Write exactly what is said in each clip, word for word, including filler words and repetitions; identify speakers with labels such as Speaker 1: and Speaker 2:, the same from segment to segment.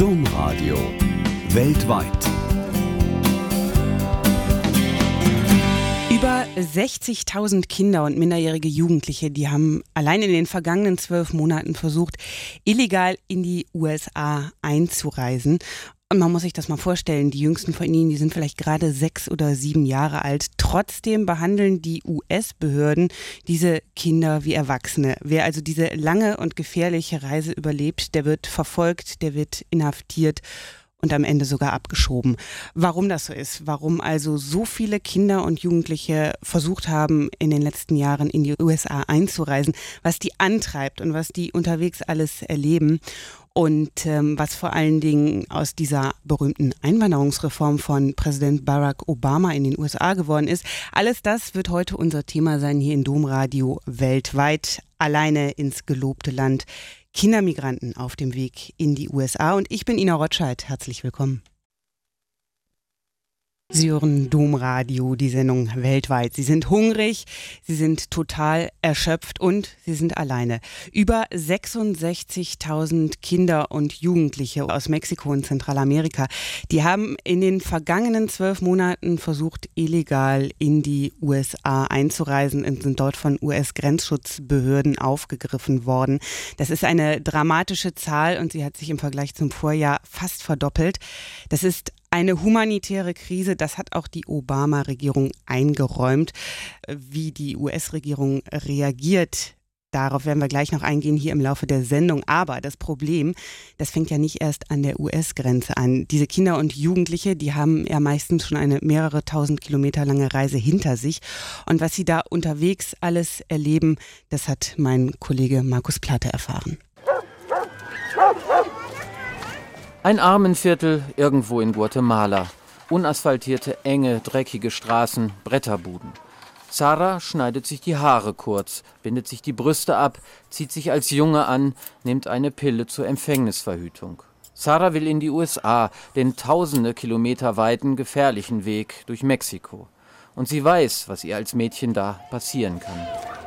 Speaker 1: Domradio weltweit.
Speaker 2: Über sechzigtausend Kinder und minderjährige Jugendliche, die haben allein in den vergangenen zwölf Monaten versucht, illegal in die U S A einzureisen. Und man muss sich das mal vorstellen, die jüngsten von ihnen, die sind vielleicht gerade sechs oder sieben Jahre alt. Trotzdem behandeln die U S-Behörden diese Kinder wie Erwachsene. Wer also diese lange und gefährliche Reise überlebt, der wird verfolgt, der wird inhaftiert und am Ende sogar abgeschoben. Warum das so ist, warum also so viele Kinder und Jugendliche versucht haben, in den letzten Jahren in die U S A einzureisen, was die antreibt und was die unterwegs alles erleben und ähm, was vor allen Dingen aus dieser berühmten Einwanderungsreform von Präsident Barack Obama in den U S A geworden ist. Alles das wird heute unser Thema sein hier in Domradio weltweit, alleine ins gelobte Land. Kindermigranten auf dem Weg in die U S A und ich bin Ina Rotscheid. Herzlich willkommen. Sie hören Domradio, die Sendung weltweit. Sie sind hungrig, Sie sind total erschöpft und Sie sind alleine. Über sechsundsechzigtausend Kinder und Jugendliche aus Mexiko und Zentralamerika, die haben in den vergangenen zwölf Monaten versucht, illegal in die U S A einzureisen und sind dort von U S-Grenzschutzbehörden aufgegriffen worden. Das ist eine dramatische Zahl und sie hat sich im Vergleich zum Vorjahr fast verdoppelt. Das ist eine humanitäre Krise, das hat auch die Obama-Regierung eingeräumt. Wie die U S-Regierung reagiert, darauf werden wir gleich noch eingehen hier im Laufe der Sendung. Aber das Problem, das fängt ja nicht erst an der U S-Grenze an. Diese Kinder und Jugendliche, die haben ja meistens schon eine mehrere tausend Kilometer lange Reise hinter sich. Und was sie da unterwegs alles erleben, das hat mein Kollege Markus Platte erfahren.
Speaker 3: Ein Armenviertel irgendwo in Guatemala. Unasphaltierte, enge, dreckige Straßen, Bretterbuden. Sarah schneidet sich die Haare kurz, bindet sich die Brüste ab, zieht sich als Junge an, nimmt eine Pille zur Empfängnisverhütung. Sarah will in die U S A, den tausende Kilometer weiten, gefährlichen Weg durch Mexiko. Und sie weiß, was ihr als Mädchen da passieren kann.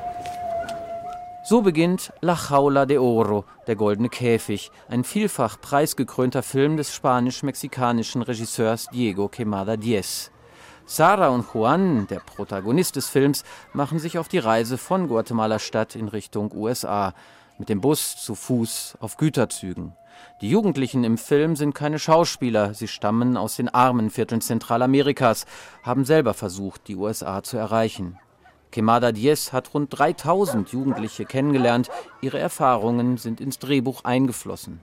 Speaker 3: So beginnt La Jaula de Oro, der goldene Käfig, ein vielfach preisgekrönter Film des spanisch-mexikanischen Regisseurs Diego Quemada Diez. Sarah und Juan, der Protagonist des Films, machen sich auf die Reise von Guatemala-Stadt in Richtung U S A, mit dem Bus, zu Fuß, auf Güterzügen. Die Jugendlichen im Film sind keine Schauspieler, sie stammen aus den armen Vierteln Zentralamerikas, haben selber versucht, die U S A zu erreichen. Quemada Diez hat rund dreitausend Jugendliche kennengelernt. Ihre Erfahrungen sind ins Drehbuch eingeflossen.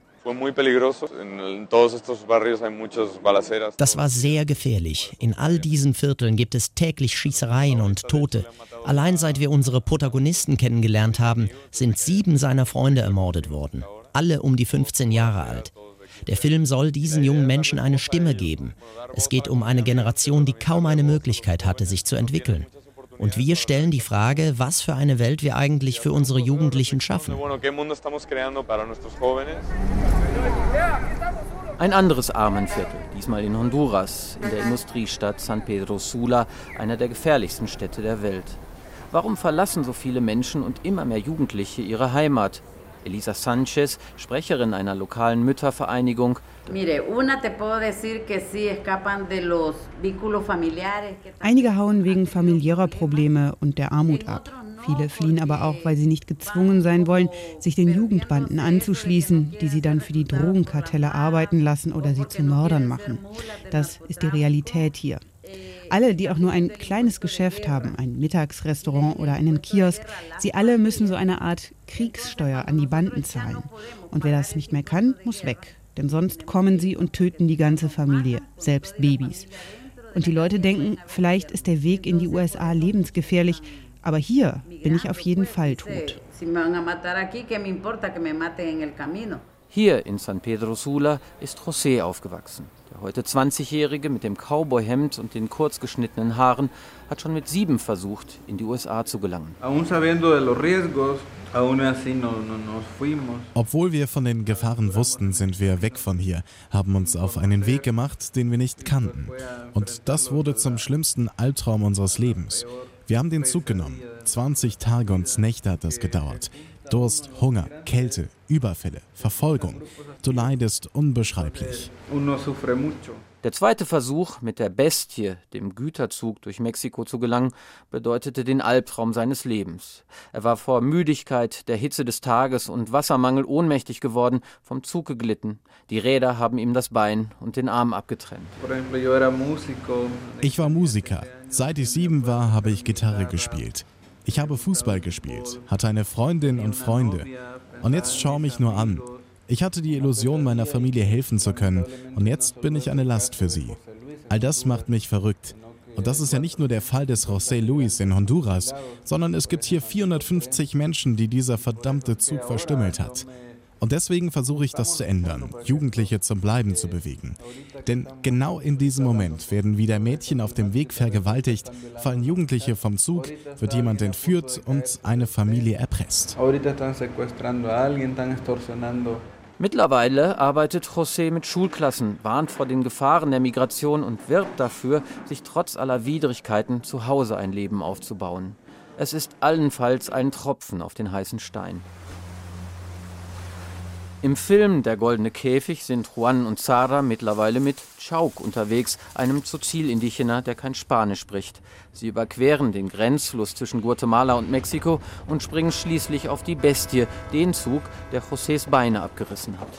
Speaker 4: Das war sehr gefährlich. In all diesen Vierteln gibt es täglich Schießereien und Tote. Allein seit wir unsere Protagonisten kennengelernt haben, sind sieben seiner Freunde ermordet worden. Alle um die fünfzehn Jahre alt. Der Film soll diesen jungen Menschen eine Stimme geben. Es geht um eine Generation, die kaum eine Möglichkeit hatte, sich zu entwickeln. Und wir stellen die Frage, was für eine Welt wir eigentlich für unsere Jugendlichen schaffen.
Speaker 3: Ein anderes Armenviertel, diesmal in Honduras, in der Industriestadt San Pedro Sula, einer der gefährlichsten Städte der Welt. Warum verlassen so viele Menschen und immer mehr Jugendliche ihre Heimat? Elisa Sanchez, Sprecherin einer lokalen Müttervereinigung.
Speaker 2: Einige hauen wegen familiärer Probleme und der Armut ab. Viele fliehen aber auch, weil sie nicht gezwungen sein wollen, sich den Jugendbanden anzuschließen, die sie dann für die Drogenkartelle arbeiten lassen oder sie zu Mördern machen. Das ist die Realität hier. Alle, die auch nur ein kleines Geschäft haben, ein Mittagsrestaurant oder einen Kiosk, sie alle müssen so eine Art Kriegssteuer an die Banden zahlen. Und wer das nicht mehr kann, muss weg. Denn sonst kommen sie und töten die ganze Familie, selbst Babys. Und die Leute denken, vielleicht ist der Weg in die U S A lebensgefährlich, aber hier bin ich auf jeden Fall tot.
Speaker 3: Hier in San Pedro Sula ist José aufgewachsen. Der heute zwanzigjährige mit dem Cowboyhemd und den kurz geschnittenen Haaren hat schon mit sieben versucht, in die U S A zu gelangen.
Speaker 5: Obwohl wir von den Gefahren wussten, sind wir weg von hier, haben uns auf einen Weg gemacht, den wir nicht kannten. Und das wurde zum schlimmsten Albtraum unseres Lebens. Wir haben den Zug genommen. zwanzig Tage und Nächte hat das gedauert. Durst, Hunger, Kälte, Überfälle, Verfolgung. Du leidest unbeschreiblich.
Speaker 3: Der zweite Versuch, mit der Bestie, dem Güterzug, durch Mexiko zu gelangen, bedeutete den Albtraum seines Lebens. Er war vor Müdigkeit, der Hitze des Tages und Wassermangel ohnmächtig geworden, vom Zug geglitten. Die Räder haben ihm das Bein und den Arm abgetrennt.
Speaker 5: Ich war Musiker. Seit ich sieben war, habe ich Gitarre gespielt. Ich habe Fußball gespielt, hatte eine Freundin und Freunde. Und jetzt schau mich nur an. Ich hatte die Illusion, meiner Familie helfen zu können, und jetzt bin ich eine Last für sie. All das macht mich verrückt. Und das ist ja nicht nur der Fall des José Luis in Honduras, sondern es gibt hier vierhundertfünfzig Menschen, die dieser verdammte Zug verstümmelt hat. Und deswegen versuche ich das zu ändern, Jugendliche zum Bleiben zu bewegen. Denn genau in diesem Moment werden wieder Mädchen auf dem Weg vergewaltigt, fallen Jugendliche vom Zug, wird jemand entführt und eine Familie erpresst.
Speaker 3: Mittlerweile arbeitet José mit Schulklassen, warnt vor den Gefahren der Migration und wirbt dafür, sich trotz aller Widrigkeiten zu Hause ein Leben aufzubauen. Es ist allenfalls ein Tropfen auf den heißen Stein. Im Film Der goldene Käfig sind Juan und Sara mittlerweile mit Chauk unterwegs, einem Tzotzil-Indigener, der kein Spanisch spricht. Sie überqueren den Grenzfluss zwischen Guatemala und Mexiko und springen schließlich auf die Bestie, den Zug, der Josés Beine abgerissen hat.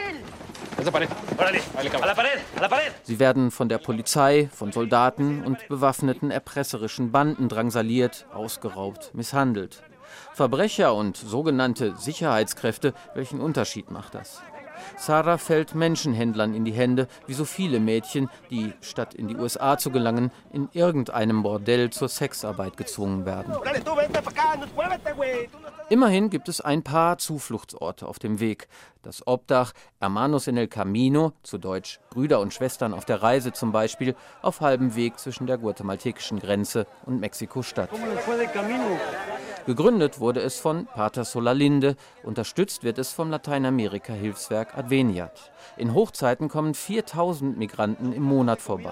Speaker 3: Sie werden von der Polizei, von Soldaten und bewaffneten erpresserischen Banden drangsaliert, ausgeraubt, misshandelt. Verbrecher und sogenannte Sicherheitskräfte, welchen Unterschied macht das? Sara fällt Menschenhändlern in die Hände, wie so viele Mädchen, die, statt in die U S A zu gelangen, in irgendeinem Bordell zur Sexarbeit gezwungen werden. Immerhin gibt es ein paar Zufluchtsorte auf dem Weg. Das Obdach Hermanos en el Camino, zu Deutsch Brüder und Schwestern auf der Reise zum Beispiel, auf halbem Weg zwischen der guatemaltekischen Grenze und Mexiko-Stadt. Gegründet wurde es von Pater Solalinde, unterstützt wird es vom Lateinamerika-Hilfswerk Adveniat. In Hochzeiten kommen viertausend Migranten im Monat vorbei.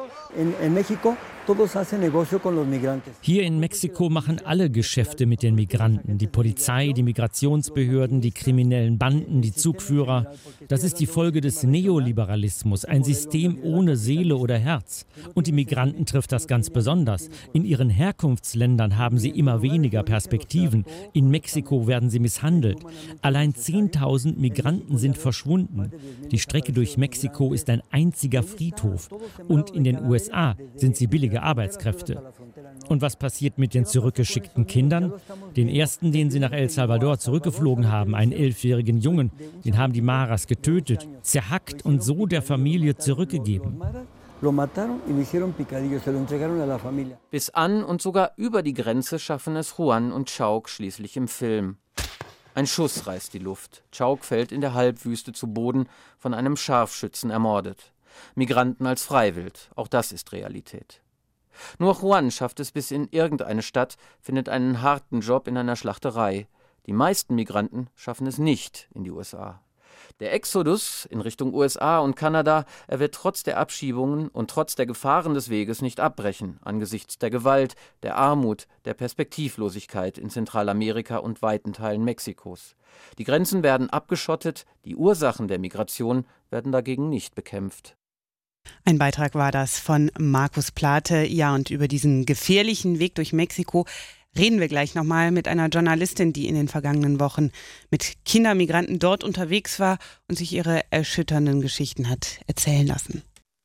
Speaker 6: Hier in Mexiko machen alle Geschäfte mit den Migranten. Die Polizei, die Migrationsbehörden, die kriminellen Banden, die Zugführer. Das ist die Folge des Neoliberalismus, ein System ohne Seele oder Herz. Und die Migranten trifft das ganz besonders. In ihren Herkunftsländern haben sie immer weniger Perspektiven. In Mexiko werden sie misshandelt. Allein zehntausend Migranten sind verschwunden. Die Strecke durch Mexiko ist ein einziger Friedhof. Und in den U S A sind sie billige Arbeitskräfte. Und was passiert mit den zurückgeschickten Kindern? Den ersten, den sie nach El Salvador zurückgeflogen haben, einen elfjährigen Jungen, den haben die Maras getötet, zerhackt und so der Familie zurückgegeben.
Speaker 3: Bis an und sogar über die Grenze schaffen es Juan und Chauk schließlich im Film. Ein Schuss reißt die Luft. Chauk fällt in der Halbwüste zu Boden, von einem Scharfschützen ermordet. Migranten als Freiwild, auch das ist Realität. Nur Juan schafft es bis in irgendeine Stadt, findet einen harten Job in einer Schlachterei. Die meisten Migranten schaffen es nicht in die U S A. Der Exodus in Richtung U S A und Kanada, er wird trotz der Abschiebungen und trotz der Gefahren des Weges nicht abbrechen, angesichts der Gewalt, der Armut, der Perspektivlosigkeit in Zentralamerika und weiten Teilen Mexikos. Die Grenzen werden abgeschottet, die Ursachen der Migration werden dagegen nicht bekämpft.
Speaker 2: Ein Beitrag war das von Markus Plate. Ja, und über diesen gefährlichen Weg durch Mexiko reden wir gleich nochmal mit einer Journalistin, die in den vergangenen Wochen mit Kindermigranten dort unterwegs war und sich ihre erschütternden Geschichten hat erzählen lassen.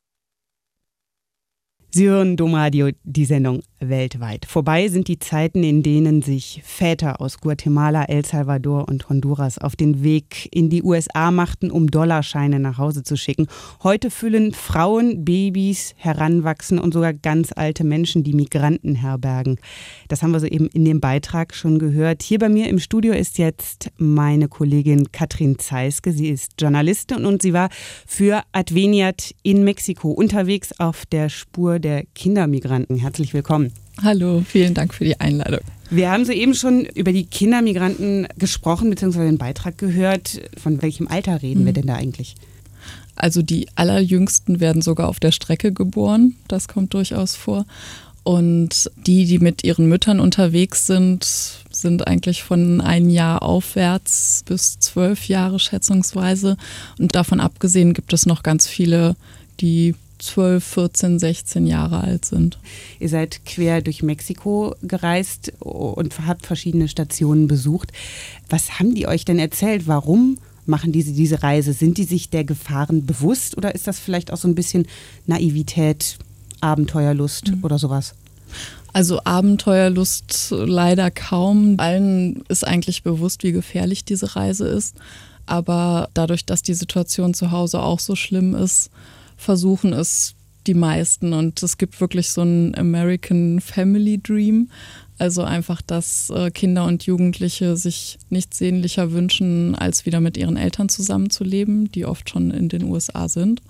Speaker 2: Sie hören Domradio, die Sendung weltweit. Vorbei sind die Zeiten, in denen sich Väter aus Guatemala, El Salvador und Honduras auf den Weg in die U S A machten, um Dollarscheine nach Hause zu schicken. Heute füllen Frauen, Babys, Heranwachsen und sogar ganz alte Menschen die Migrantenherbergen. Das haben wir soeben in dem Beitrag schon gehört. Hier bei mir im Studio ist jetzt meine Kollegin Katrin Zeiske. Sie ist Journalistin und sie war für Adveniat in Mexiko unterwegs auf der Spur der Kindermigranten. Herzlich willkommen.
Speaker 7: Hallo, vielen Dank für die Einladung.
Speaker 2: Wir haben soeben schon über die Kindermigranten gesprochen, beziehungsweise den Beitrag gehört. Von welchem Alter reden mhm. wir denn da eigentlich?
Speaker 7: Also die allerjüngsten werden sogar auf der Strecke geboren. Das kommt durchaus vor. Und die, die mit ihren Müttern unterwegs sind, sind eigentlich von ein Jahr aufwärts bis zwölf Jahre schätzungsweise. Und davon abgesehen gibt es noch ganz viele, die zwölf, vierzehn, sechzehn Jahre alt sind.
Speaker 2: Ihr seid quer durch Mexiko gereist und habt verschiedene Stationen besucht. Was haben die euch denn erzählt? Warum machen diese diese Reise? Sind die sich der Gefahren bewusst oder ist das vielleicht auch so ein bisschen Naivität, Abenteuerlust mhm. oder sowas?
Speaker 7: Also Abenteuerlust leider kaum. Allen ist eigentlich bewusst, wie gefährlich diese Reise ist. Aber dadurch, dass die Situation zu Hause auch so schlimm ist, versuchen es die meisten. Und es gibt wirklich so einen American Family Dream. Also einfach, dass Kinder und Jugendliche sich nichts sehnlicher wünschen, als wieder mit ihren Eltern zusammenzuleben, die oft schon in den U S A sind.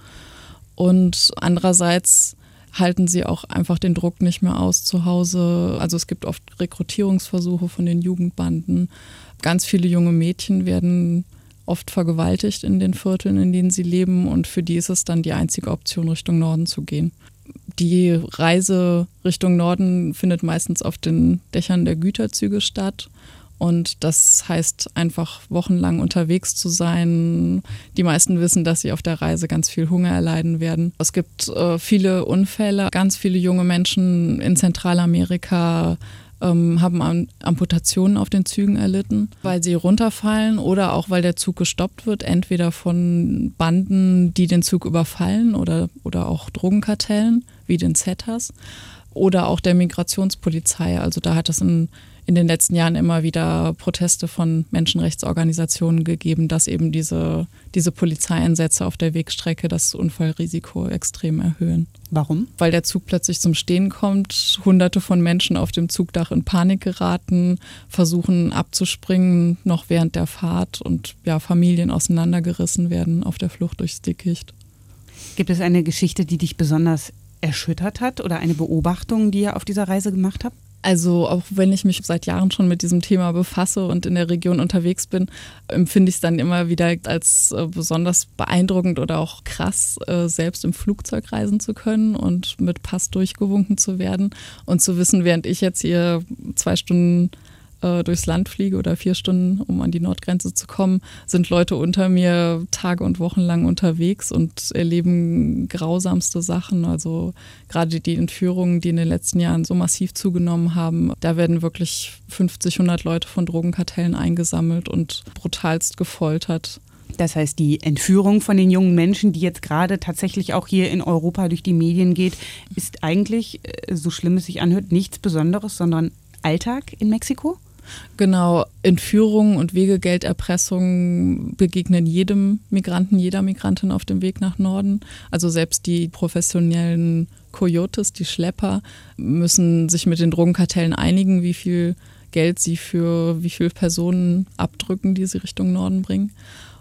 Speaker 7: Und andererseits halten sie auch einfach den Druck nicht mehr aus zu Hause. Also es gibt oft Rekrutierungsversuche von den Jugendbanden. Ganz viele junge Mädchen werden oft vergewaltigt in den Vierteln, in denen sie leben. Und für die ist es dann die einzige Option, Richtung Norden zu gehen. Die Reise Richtung Norden findet meistens auf den Dächern der Güterzüge statt. Und das heißt einfach wochenlang unterwegs zu sein. Die meisten wissen, dass sie auf der Reise ganz viel Hunger erleiden werden. Es gibt äh, viele Unfälle. Ganz viele junge Menschen in Zentralamerika ähm, haben Am- Amputationen auf den Zügen erlitten, weil sie runterfallen oder auch, weil der Zug gestoppt wird. Entweder von Banden, die den Zug überfallen oder, oder auch Drogenkartellen, wie den Zetas. Oder auch der Migrationspolizei. Also da hat es in in den letzten Jahren immer wieder Proteste von Menschenrechtsorganisationen gegeben, dass eben diese, diese Polizeieinsätze auf der Wegstrecke das Unfallrisiko extrem erhöhen.
Speaker 2: Warum?
Speaker 7: Weil der Zug plötzlich zum Stehen kommt, hunderte von Menschen auf dem Zugdach in Panik geraten, versuchen abzuspringen, noch während der Fahrt und ja, Familien auseinandergerissen werden auf der Flucht durchs Dickicht.
Speaker 2: Gibt es eine Geschichte, die dich besonders erschüttert hat oder eine Beobachtung, die ihr auf dieser Reise gemacht habt?
Speaker 7: Also auch wenn ich mich seit Jahren schon mit diesem Thema befasse und in der Region unterwegs bin, empfinde ich es dann immer wieder als äh, besonders beeindruckend oder auch krass, äh, selbst im Flugzeug reisen zu können und mit Pass durchgewunken zu werden und zu wissen, während ich jetzt hier zwei Stunden äh, durchs Land fliege oder vier Stunden, um an die Nordgrenze zu kommen, sind Leute unter mir Tage und Wochen lang unterwegs und erleben grausamste Sachen. Also gerade die Entführungen, die in den letzten Jahren so massiv zugenommen haben, da werden wirklich fünfzig, hundert Leute von Drogenkartellen eingesammelt und brutalst gefoltert.
Speaker 2: Das heißt, die Entführung von den jungen Menschen, die jetzt gerade tatsächlich auch hier in Europa durch die Medien geht, ist eigentlich, so schlimm es sich anhört, nichts Besonderes, sondern Alltag in Mexiko?
Speaker 7: Genau, Entführung und Wegegelderpressung begegnen jedem Migranten, jeder Migrantin auf dem Weg nach Norden. Also selbst die professionellen Coyotes, die Schlepper, müssen sich mit den Drogenkartellen einigen, wie viel Geld sie für wie viele Personen abdrücken, die sie Richtung Norden bringen.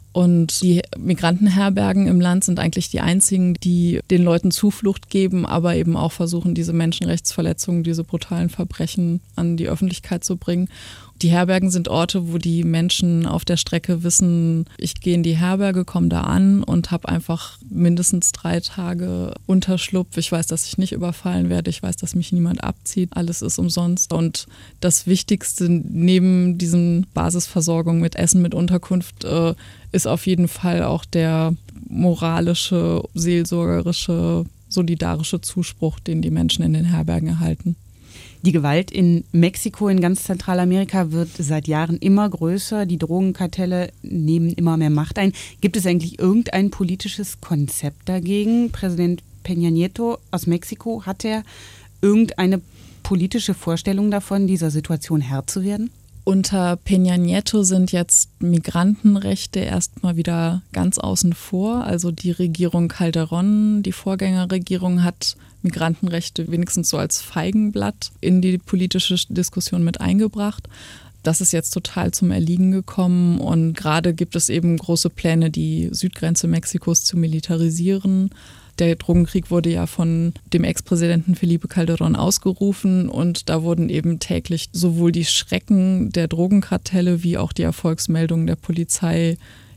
Speaker 7: Und die Migrantenherbergen im Land sind eigentlich die einzigen, die den Leuten Zuflucht geben, aber eben auch versuchen, diese Menschenrechtsverletzungen, diese brutalen Verbrechen an die Öffentlichkeit zu bringen. Die Herbergen sind Orte, wo die Menschen auf der Strecke wissen, ich gehe in die Herberge, komme da an und habe einfach mindestens drei Tage Unterschlupf. Ich weiß, dass ich nicht überfallen werde. Ich weiß, dass mich niemand abzieht. Alles ist umsonst. Und das Wichtigste neben diesen Basisversorgung mit Essen, mit Unterkunft, äh, ist auf jeden Fall auch der moralische, seelsorgerische, solidarische Zuspruch, den die Menschen in den Herbergen erhalten.
Speaker 2: Die Gewalt in Mexiko, in ganz Zentralamerika, wird seit Jahren immer größer. Die Drogenkartelle nehmen immer mehr Macht ein. Gibt es eigentlich irgendein politisches Konzept dagegen? Präsident Peña Nieto aus Mexiko, hat er irgendeine politische Vorstellung davon, dieser Situation Herr zu werden?
Speaker 7: Unter Peña Nieto sind jetzt Migrantenrechte erstmal wieder ganz außen vor. Also die Regierung Calderón, die Vorgängerregierung, hat Migrantenrechte wenigstens so als Feigenblatt in die politische Diskussion mit eingebracht. Das ist jetzt total zum Erliegen gekommen und gerade gibt es eben große Pläne, die Südgrenze Mexikos zu militarisieren. Der Drogenkrieg wurde ja von dem Ex-Präsidenten Felipe Calderón ausgerufen und da wurden eben täglich sowohl die Schrecken der Drogenkartelle wie auch die Erfolgsmeldungen der Polizei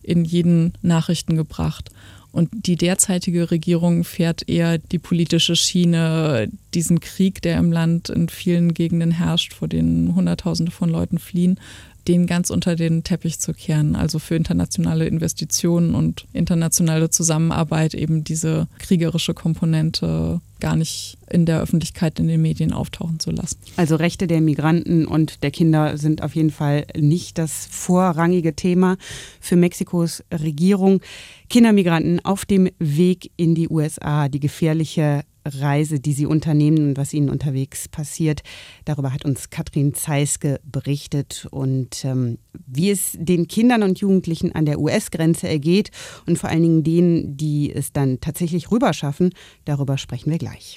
Speaker 7: in jeden Nachrichten gebracht. Und die derzeitige Regierung fährt eher die politische Schiene, diesen Krieg, der im Land in vielen Gegenden herrscht, vor dem Hunderttausende von Leuten fliehen, den ganz unter den Teppich zu kehren. Also für internationale Investitionen und internationale Zusammenarbeit eben diese kriegerische Komponente gar nicht in der Öffentlichkeit, in den Medien auftauchen zu lassen.
Speaker 2: Also Rechte der Migranten und der Kinder sind auf jeden Fall nicht das vorrangige Thema für Mexikos Regierung. Kindermigranten auf dem Weg in die U S A, die gefährliche Reise, die sie unternehmen und was ihnen unterwegs passiert. Darüber hat uns Katrin Zeiske berichtet und ähm, wie es den Kindern und Jugendlichen an der U S-Grenze ergeht und vor allen Dingen denen, die es dann tatsächlich rüberschaffen, darüber sprechen wir gleich.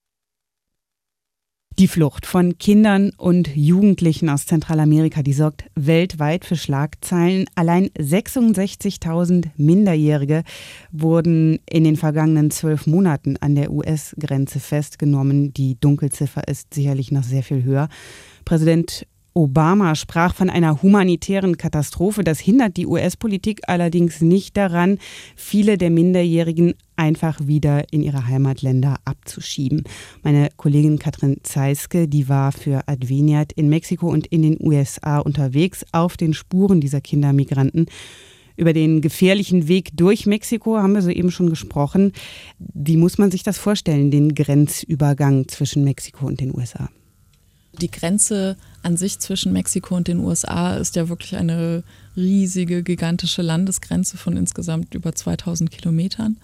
Speaker 2: Die Flucht von Kindern und Jugendlichen aus Zentralamerika, die sorgt weltweit für Schlagzeilen. Allein sechsundsechzigtausend Minderjährige wurden in den vergangenen zwölf Monaten an der U S-Grenze festgenommen. Die Dunkelziffer ist sicherlich noch sehr viel höher. Präsident Obama sprach von einer humanitären Katastrophe. Das hindert die U S-Politik allerdings nicht daran, viele der Minderjährigen einfach wieder in ihre Heimatländer abzuschieben. Meine Kollegin Katrin Zeiske, die war für Adveniat in Mexiko und in den U S A unterwegs auf den Spuren dieser Kindermigranten. Über den gefährlichen Weg durch Mexiko haben wir soeben schon gesprochen. Wie muss man sich das vorstellen, den Grenzübergang zwischen Mexiko und den U S A?
Speaker 7: Die Grenze an sich zwischen Mexiko und den U S A ist ja wirklich eine riesige, gigantische Landesgrenze von insgesamt über zweitausend Kilometern.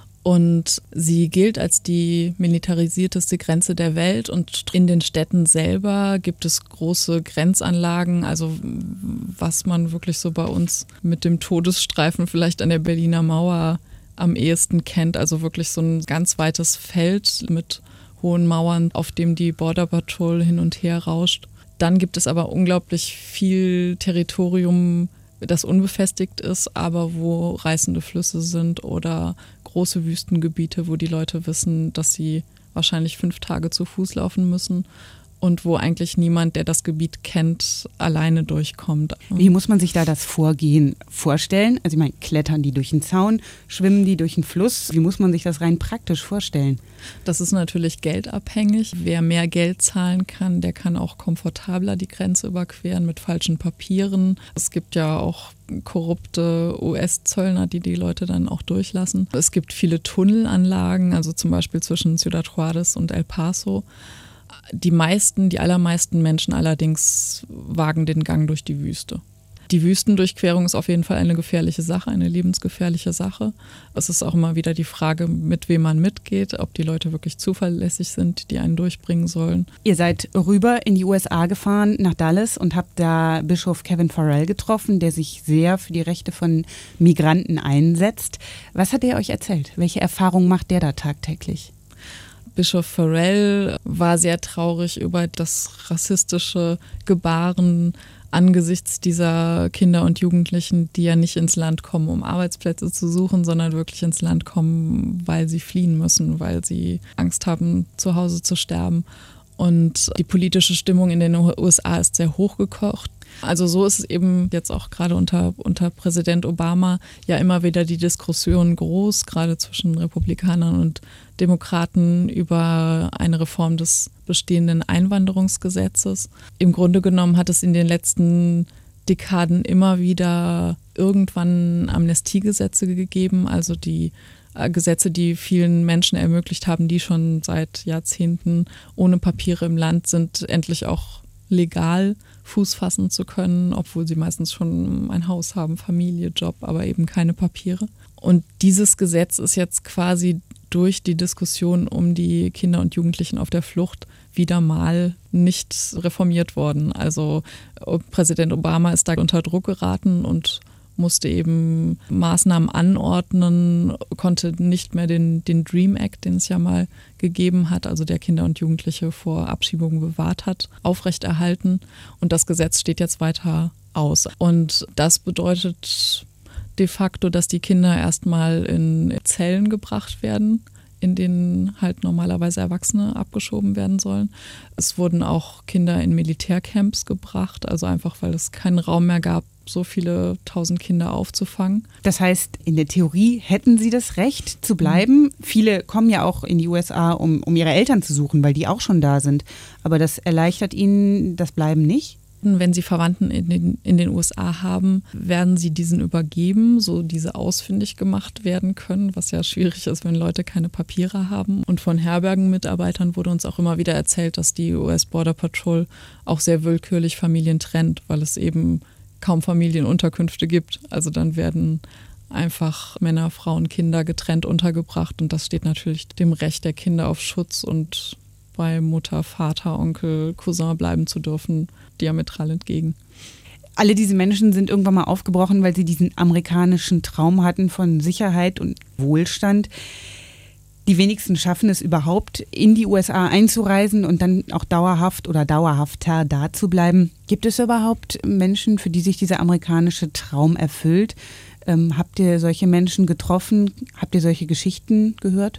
Speaker 7: Und sie gilt als die militarisierteste Grenze der Welt. Und in den Städten selber gibt es große Grenzanlagen, also was man wirklich so bei uns mit dem Todesstreifen vielleicht an der Berliner Mauer am ehesten kennt. Also wirklich so ein ganz weites Feld mit hohen Mauern, auf dem die Border Patrol hin und her rauscht. Dann gibt es aber unglaublich viel Territorium, das unbefestigt ist, aber wo reißende Flüsse sind oder große Wüstengebiete, wo die Leute wissen, dass sie wahrscheinlich fünf Tage zu Fuß laufen müssen und wo eigentlich niemand, der das Gebiet kennt, alleine durchkommt.
Speaker 2: Wie muss man sich da das Vorgehen vorstellen? Also ich meine, klettern die durch den Zaun, schwimmen die durch den Fluss? Wie muss man sich das rein praktisch vorstellen?
Speaker 7: Das ist natürlich geldabhängig. Wer mehr Geld zahlen kann, der kann auch komfortabler die Grenze überqueren mit falschen Papieren. Es gibt ja auch korrupte U S-Zöllner, die die Leute dann auch durchlassen. Es gibt viele Tunnelanlagen, also zum Beispiel zwischen Ciudad Juárez und El Paso. Die meisten, die allermeisten Menschen allerdings wagen den Gang durch die Wüste. Die Wüstendurchquerung ist auf jeden Fall eine gefährliche Sache, eine lebensgefährliche Sache. Es ist auch immer wieder die Frage, mit wem man mitgeht, ob die Leute wirklich zuverlässig sind, die einen durchbringen sollen.
Speaker 2: Ihr seid rüber in die U S A gefahren, nach Dallas, und habt da Bischof Kevin Farrell getroffen, der sich sehr für die Rechte von Migranten einsetzt. Was hat er euch erzählt? Welche Erfahrungen macht der da tagtäglich?
Speaker 7: Bischof Farrell war sehr traurig über das rassistische Gebaren angesichts dieser Kinder und Jugendlichen, die ja nicht ins Land kommen, um Arbeitsplätze zu suchen, sondern wirklich ins Land kommen, weil sie fliehen müssen, weil sie Angst haben, zu Hause zu sterben. Und die politische Stimmung in den U S A ist sehr hochgekocht. Also so ist es eben jetzt auch gerade unter, unter Präsident Obama ja immer wieder die Diskussion groß, gerade zwischen Republikanern und Demokraten über eine Reform des bestehenden Einwanderungsgesetzes. Im Grunde genommen hat es in den letzten Dekaden immer wieder irgendwann Amnestiegesetze gegeben, also die Gesetze, die vielen Menschen ermöglicht haben, die schon seit Jahrzehnten ohne Papiere im Land sind, endlich auch legal Fuß fassen zu können, obwohl sie meistens schon ein Haus haben, Familie, Job, aber eben keine Papiere. Und dieses Gesetz ist jetzt quasi durch die Diskussion um die Kinder und Jugendlichen auf der Flucht wieder mal nicht reformiert worden. Also Präsident Obama ist da unter Druck geraten und musste eben Maßnahmen anordnen, konnte nicht mehr den, den Dream Act, den es ja mal gegeben hat, also der Kinder und Jugendliche vor Abschiebungen bewahrt hat, aufrechterhalten. Und das Gesetz steht jetzt weiter aus. Und das bedeutet de facto, dass die Kinder erstmal in Zellen gebracht werden, in denen halt normalerweise Erwachsene abgeschoben werden sollen. Es wurden auch Kinder in Militärcamps gebracht, also einfach, weil es keinen Raum mehr gab, so viele tausend Kinder aufzufangen.
Speaker 2: Das heißt, in der Theorie hätten sie das Recht zu bleiben. Mhm. Viele kommen ja auch in die U S A, um, um ihre Eltern zu suchen, weil die auch schon da sind. Aber das erleichtert ihnen das Bleiben nicht?
Speaker 7: Wenn sie Verwandten in den, in den U S A haben, werden sie diesen übergeben, so diese ausfindig gemacht werden können, was ja schwierig ist, wenn Leute keine Papiere haben. Und von Herbergenmitarbeitern wurde uns auch immer wieder erzählt, dass die U S Border Patrol auch sehr willkürlich Familien trennt, weil es eben kaum Familienunterkünfte gibt. Also dann werden einfach Männer, Frauen, Kinder getrennt untergebracht und das steht natürlich dem Recht der Kinder auf Schutz und bei Mutter, Vater, Onkel, Cousin bleiben zu dürfen, diametral entgegen.
Speaker 2: Alle diese Menschen sind irgendwann mal aufgebrochen, weil sie diesen amerikanischen Traum hatten von Sicherheit und Wohlstand. Die wenigsten schaffen es überhaupt, in die U S A einzureisen und dann auch dauerhaft oder dauerhafter da zu bleiben. Gibt es überhaupt Menschen, für die sich dieser amerikanische Traum erfüllt? Ähm, habt ihr solche Menschen getroffen? Habt ihr solche Geschichten gehört?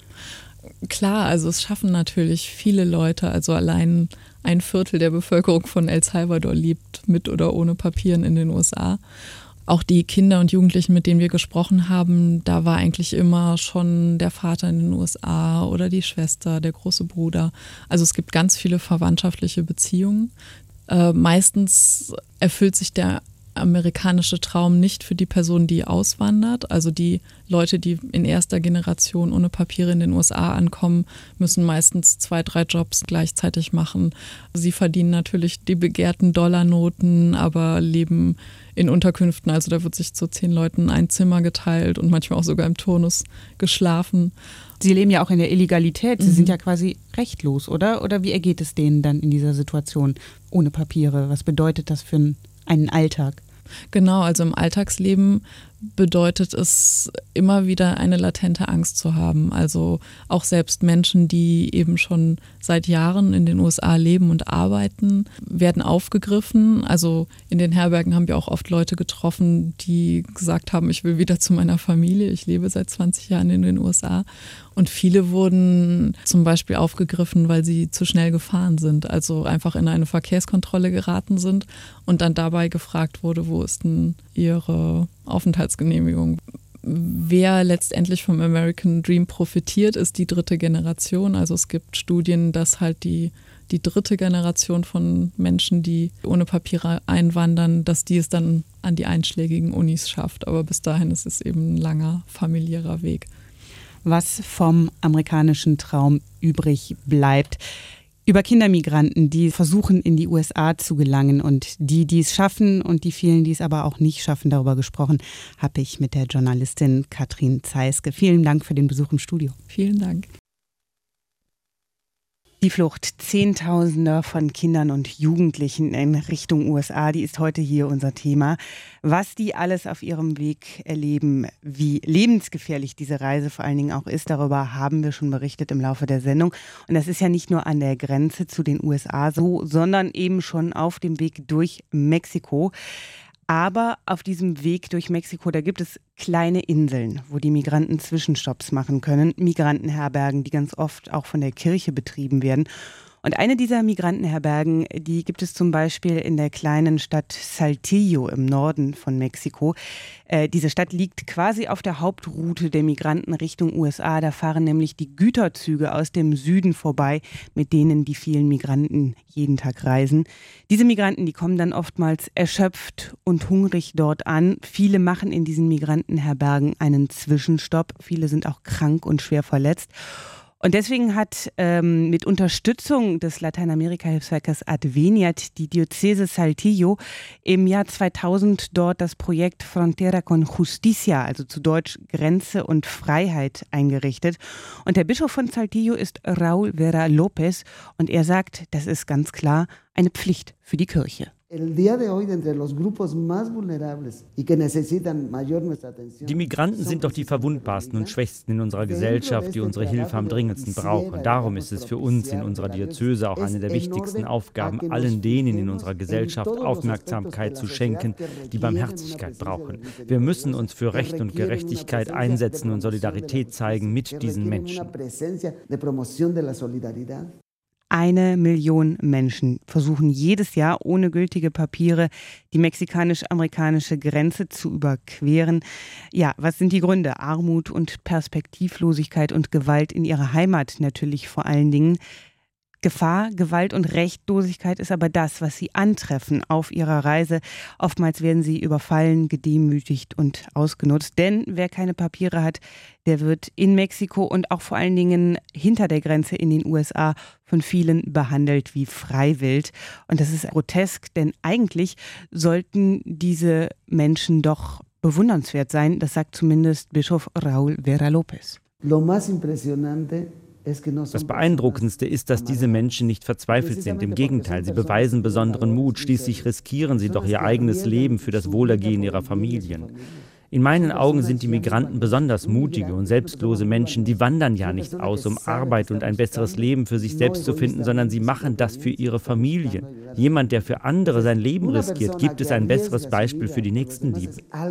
Speaker 7: Klar, also es schaffen natürlich viele Leute, also allein ein Viertel der Bevölkerung von El Salvador lebt mit oder ohne Papieren in den U S A. Auch die Kinder und Jugendlichen, mit denen wir gesprochen haben, da war eigentlich immer schon der Vater in den U S A oder die Schwester, der große Bruder. Also es gibt ganz viele verwandtschaftliche Beziehungen. Äh, meistens erfüllt sich der amerikanische Traum nicht für die Person, die auswandert. Also die Leute, die in erster Generation ohne Papiere in den U S A ankommen, müssen meistens zwei, drei Jobs gleichzeitig machen. Sie verdienen natürlich die begehrten Dollarnoten, aber leben in Unterkünften. Also da wird sich zu zehn Leuten ein Zimmer geteilt und manchmal auch sogar im Turnus geschlafen.
Speaker 2: Sie leben ja auch in der Illegalität. Sie mhm. sind ja quasi rechtlos, oder? Oder wie ergeht es denen dann in dieser Situation ohne Papiere? Was bedeutet das für einen, einen Alltag?
Speaker 7: Genau, also im Alltagsleben bedeutet es immer wieder eine latente Angst zu haben. Also auch selbst Menschen, die eben schon seit Jahren in den U S A leben und arbeiten, werden aufgegriffen. Also in den Herbergen haben wir auch oft Leute getroffen, die gesagt haben, ich will wieder zu meiner Familie, ich lebe seit zwanzig Jahren in den U S A. Und viele wurden zum Beispiel aufgegriffen, weil sie zu schnell gefahren sind, also einfach in eine Verkehrskontrolle geraten sind und dann dabei gefragt wurde, wo ist denn ihre Aufenthaltsgenehmigung. Wer letztendlich vom American Dream profitiert, ist die dritte Generation. Also es gibt Studien, dass halt die, die dritte Generation von Menschen, die ohne Papiere einwandern, dass die es dann an die einschlägigen Unis schafft. Aber bis dahin ist es eben ein langer familiärer Weg.
Speaker 2: Was vom amerikanischen Traum übrig bleibt. Über Kindermigranten, die versuchen, in die U S A zu gelangen und die, die es schaffen und die vielen, die es aber auch nicht schaffen, darüber gesprochen, habe ich mit der Journalistin Katrin Zeiske. Vielen Dank für den Besuch im Studio.
Speaker 7: Vielen Dank.
Speaker 2: Die Flucht Zehntausender von Kindern und Jugendlichen in Richtung U S A, die ist heute hier unser Thema. Was die alles auf ihrem Weg erleben, wie lebensgefährlich diese Reise vor allen Dingen auch ist, darüber haben wir schon berichtet im Laufe der Sendung. Und das ist ja nicht nur an der Grenze zu den U S A so, sondern eben schon auf dem Weg durch Mexiko. Aber auf diesem Weg durch Mexiko, da gibt es kleine Inseln, wo die Migranten Zwischenstopps machen können. Migrantenherbergen, die ganz oft auch von der Kirche betrieben werden. Und eine dieser Migrantenherbergen, die gibt es zum Beispiel in der kleinen Stadt Saltillo im Norden von Mexiko. Äh, diese Stadt liegt quasi auf der Hauptroute der Migranten Richtung U S A. Da fahren nämlich die Güterzüge aus dem Süden vorbei, mit denen die vielen Migranten jeden Tag reisen. Diese Migranten, die kommen dann oftmals erschöpft und hungrig dort an. Viele machen in diesen Migrantenherbergen einen Zwischenstopp. Viele sind auch krank und schwer verletzt. Und deswegen hat ähm, mit Unterstützung des Lateinamerika-Hilfswerkes Adveniat die Diözese Saltillo im Jahr zweitausend dort das Projekt Frontera con Justicia, also zu Deutsch Grenze und Freiheit, eingerichtet. Und der Bischof von Saltillo ist Raúl Vera López und er sagt, das ist ganz klar eine Pflicht für die Kirche.
Speaker 8: Die Migranten sind doch die verwundbarsten und Schwächsten in unserer Gesellschaft, die unsere Hilfe am dringendsten brauchen. Darum ist es für uns in unserer Diözese auch eine der wichtigsten Aufgaben, allen denen in unserer Gesellschaft Aufmerksamkeit zu schenken, die Barmherzigkeit brauchen. Wir müssen uns für Recht und Gerechtigkeit einsetzen und Solidarität zeigen mit diesen Menschen.
Speaker 2: Eine Million Menschen versuchen jedes Jahr ohne gültige Papiere die mexikanisch-amerikanische Grenze zu überqueren. Ja, was sind die Gründe? Armut und Perspektivlosigkeit und Gewalt in ihrer Heimat natürlich vor allen Dingen. Gefahr, Gewalt und Rechtlosigkeit ist aber das, was sie antreffen auf ihrer Reise. Oftmals werden sie überfallen, gedemütigt und ausgenutzt. Denn wer keine Papiere hat, der wird in Mexiko und auch vor allen Dingen hinter der Grenze in den U S A von vielen behandelt wie Freiwild. Und das ist grotesk, denn eigentlich sollten diese Menschen doch bewundernswert sein. Das sagt zumindest Bischof Raúl Vera López.
Speaker 9: Lo más impresionante.
Speaker 8: Das Beeindruckendste ist, dass diese Menschen nicht verzweifelt sind. Im Gegenteil, sie beweisen besonderen Mut. Schließlich riskieren sie doch ihr eigenes Leben für das Wohlergehen ihrer Familien. In meinen Augen sind die Migranten besonders mutige und selbstlose Menschen. Die wandern ja nicht aus, um Arbeit und ein besseres Leben für sich selbst zu finden, sondern sie machen das für ihre Familien. Jemand, der für andere sein Leben riskiert, gibt es ein besseres Beispiel für die Nächstenliebe.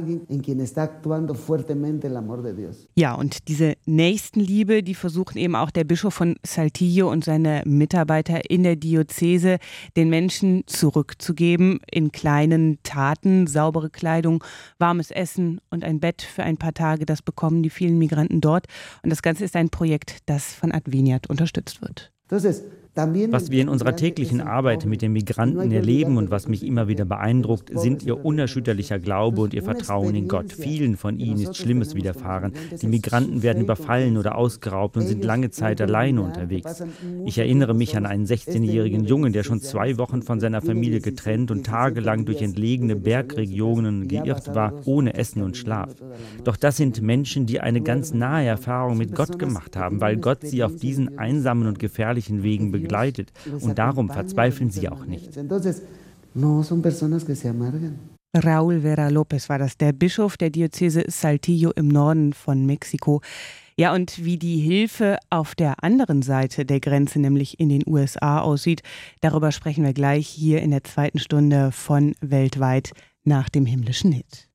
Speaker 2: Ja, und diese Nächstenliebe, die versuchen eben auch der Bischof von Saltillo und seine Mitarbeiter in der Diözese den Menschen zurückzugeben in kleinen Taten, saubere Kleidung, warmes Essen und ein Bett für ein paar Tage. Das bekommen die vielen Migranten dort. Und das Ganze ist ein Projekt, das von Adveniat unterstützt wird.
Speaker 8: Was wir in unserer täglichen Arbeit mit den Migranten erleben und was mich immer wieder beeindruckt, sind ihr unerschütterlicher Glaube und ihr Vertrauen in Gott. Vielen von ihnen ist Schlimmes widerfahren. Die Migranten werden überfallen oder ausgeraubt und sind lange Zeit alleine unterwegs. Ich erinnere mich an einen sechzehnjährigen Jungen, der schon zwei Wochen von seiner Familie getrennt und tagelang durch entlegene Bergregionen geirrt war, ohne Essen und Schlaf. Doch das sind Menschen, die eine ganz nahe Erfahrung mit Gott gemacht haben, weil Gott sie auf diesen einsamen und gefährlichen Wegen begleitet. begleitet. Und darum verzweifeln sie auch nicht.
Speaker 2: Raúl Vera López war das, der Bischof der Diözese Saltillo im Norden von Mexiko. Ja, und wie die Hilfe auf der anderen Seite der Grenze, nämlich in den U S A, aussieht, darüber sprechen wir gleich hier in der zweiten Stunde von Weltweit nach dem himmlischen Hit.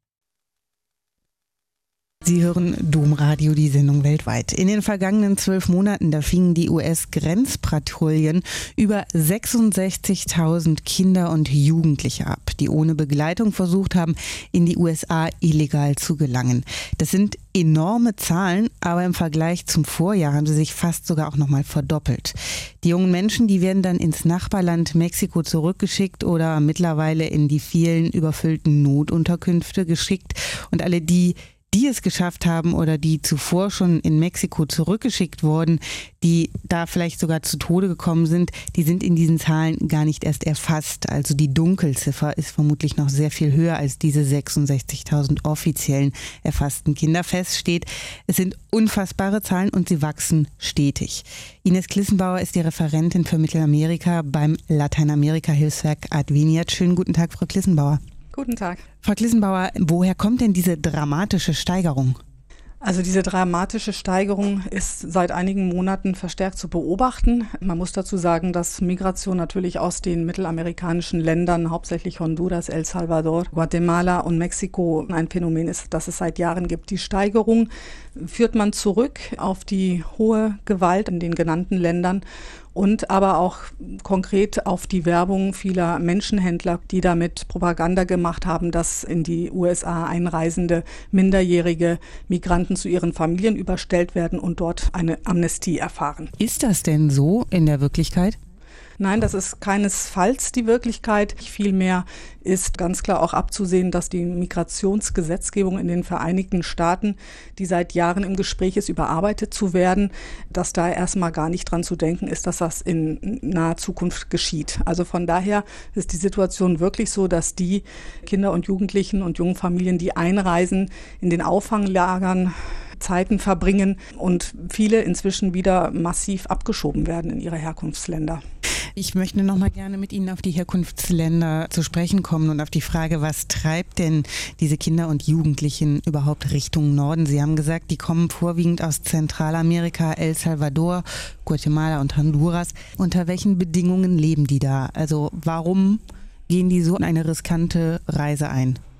Speaker 2: Sie hören Domradio, die Sendung Weltweit. In den vergangenen zwölf Monaten, da fingen die U S-Grenzpatrouillen über sechsundsechzigtausend Kinder und Jugendliche ab, die ohne Begleitung versucht haben, in die U S A illegal zu gelangen. Das sind enorme Zahlen, aber im Vergleich zum Vorjahr haben sie sich fast sogar auch nochmal verdoppelt. Die jungen Menschen, die werden dann ins Nachbarland Mexiko zurückgeschickt oder mittlerweile in die vielen überfüllten Notunterkünfte geschickt. Und alle die, die es geschafft haben oder die zuvor schon in Mexiko zurückgeschickt wurden, die da vielleicht sogar zu Tode gekommen sind, die sind in diesen Zahlen gar nicht erst erfasst. Also die Dunkelziffer ist vermutlich noch sehr viel höher als diese sechsundsechzigtausend offiziellen erfassten Kinder. Fest steht, es sind unfassbare Zahlen und sie wachsen stetig. Ines Klissenbauer ist die Referentin für Mittelamerika beim Lateinamerika-Hilfswerk Adveniat. Schönen guten Tag, Frau Klissenbauer.
Speaker 10: Guten Tag.
Speaker 2: Frau Klissenbauer, woher kommt denn diese dramatische Steigerung?
Speaker 10: Also diese dramatische Steigerung ist seit einigen Monaten verstärkt zu beobachten. Man muss dazu sagen, dass Migration natürlich aus den mittelamerikanischen Ländern, hauptsächlich Honduras, El Salvador, Guatemala und Mexiko, ein Phänomen ist, das es seit Jahren gibt. Die Steigerung führt man zurück auf die hohe Gewalt in den genannten Ländern und aber auch konkret auf die Werbung vieler Menschenhändler, die damit Propaganda gemacht haben, dass in die U S A einreisende minderjährige Migranten zu ihren Familien überstellt werden und dort eine Amnestie erfahren.
Speaker 2: Ist das denn so in der Wirklichkeit?
Speaker 10: Nein, das ist keinesfalls die Wirklichkeit. Vielmehr ist ganz klar auch abzusehen, dass die Migrationsgesetzgebung in den Vereinigten Staaten, die seit Jahren im Gespräch ist, überarbeitet zu werden, dass da erstmal gar nicht dran zu denken ist, dass das in naher Zukunft geschieht. Also von daher ist die Situation wirklich so, dass die Kinder und Jugendlichen und jungen Familien, die einreisen, in den Auffanglagern Zeiten verbringen und viele inzwischen wieder massiv abgeschoben werden in ihre Herkunftsländer.
Speaker 2: Ich möchte noch mal gerne mit Ihnen auf die Herkunftsländer zu sprechen kommen und auf die Frage, was treibt denn diese Kinder und Jugendlichen überhaupt Richtung Norden? Sie haben gesagt, die kommen vorwiegend aus Zentralamerika, El Salvador, Guatemala und Honduras. Unter welchen Bedingungen leben die da? Also warum gehen die so eine riskante Reise ein?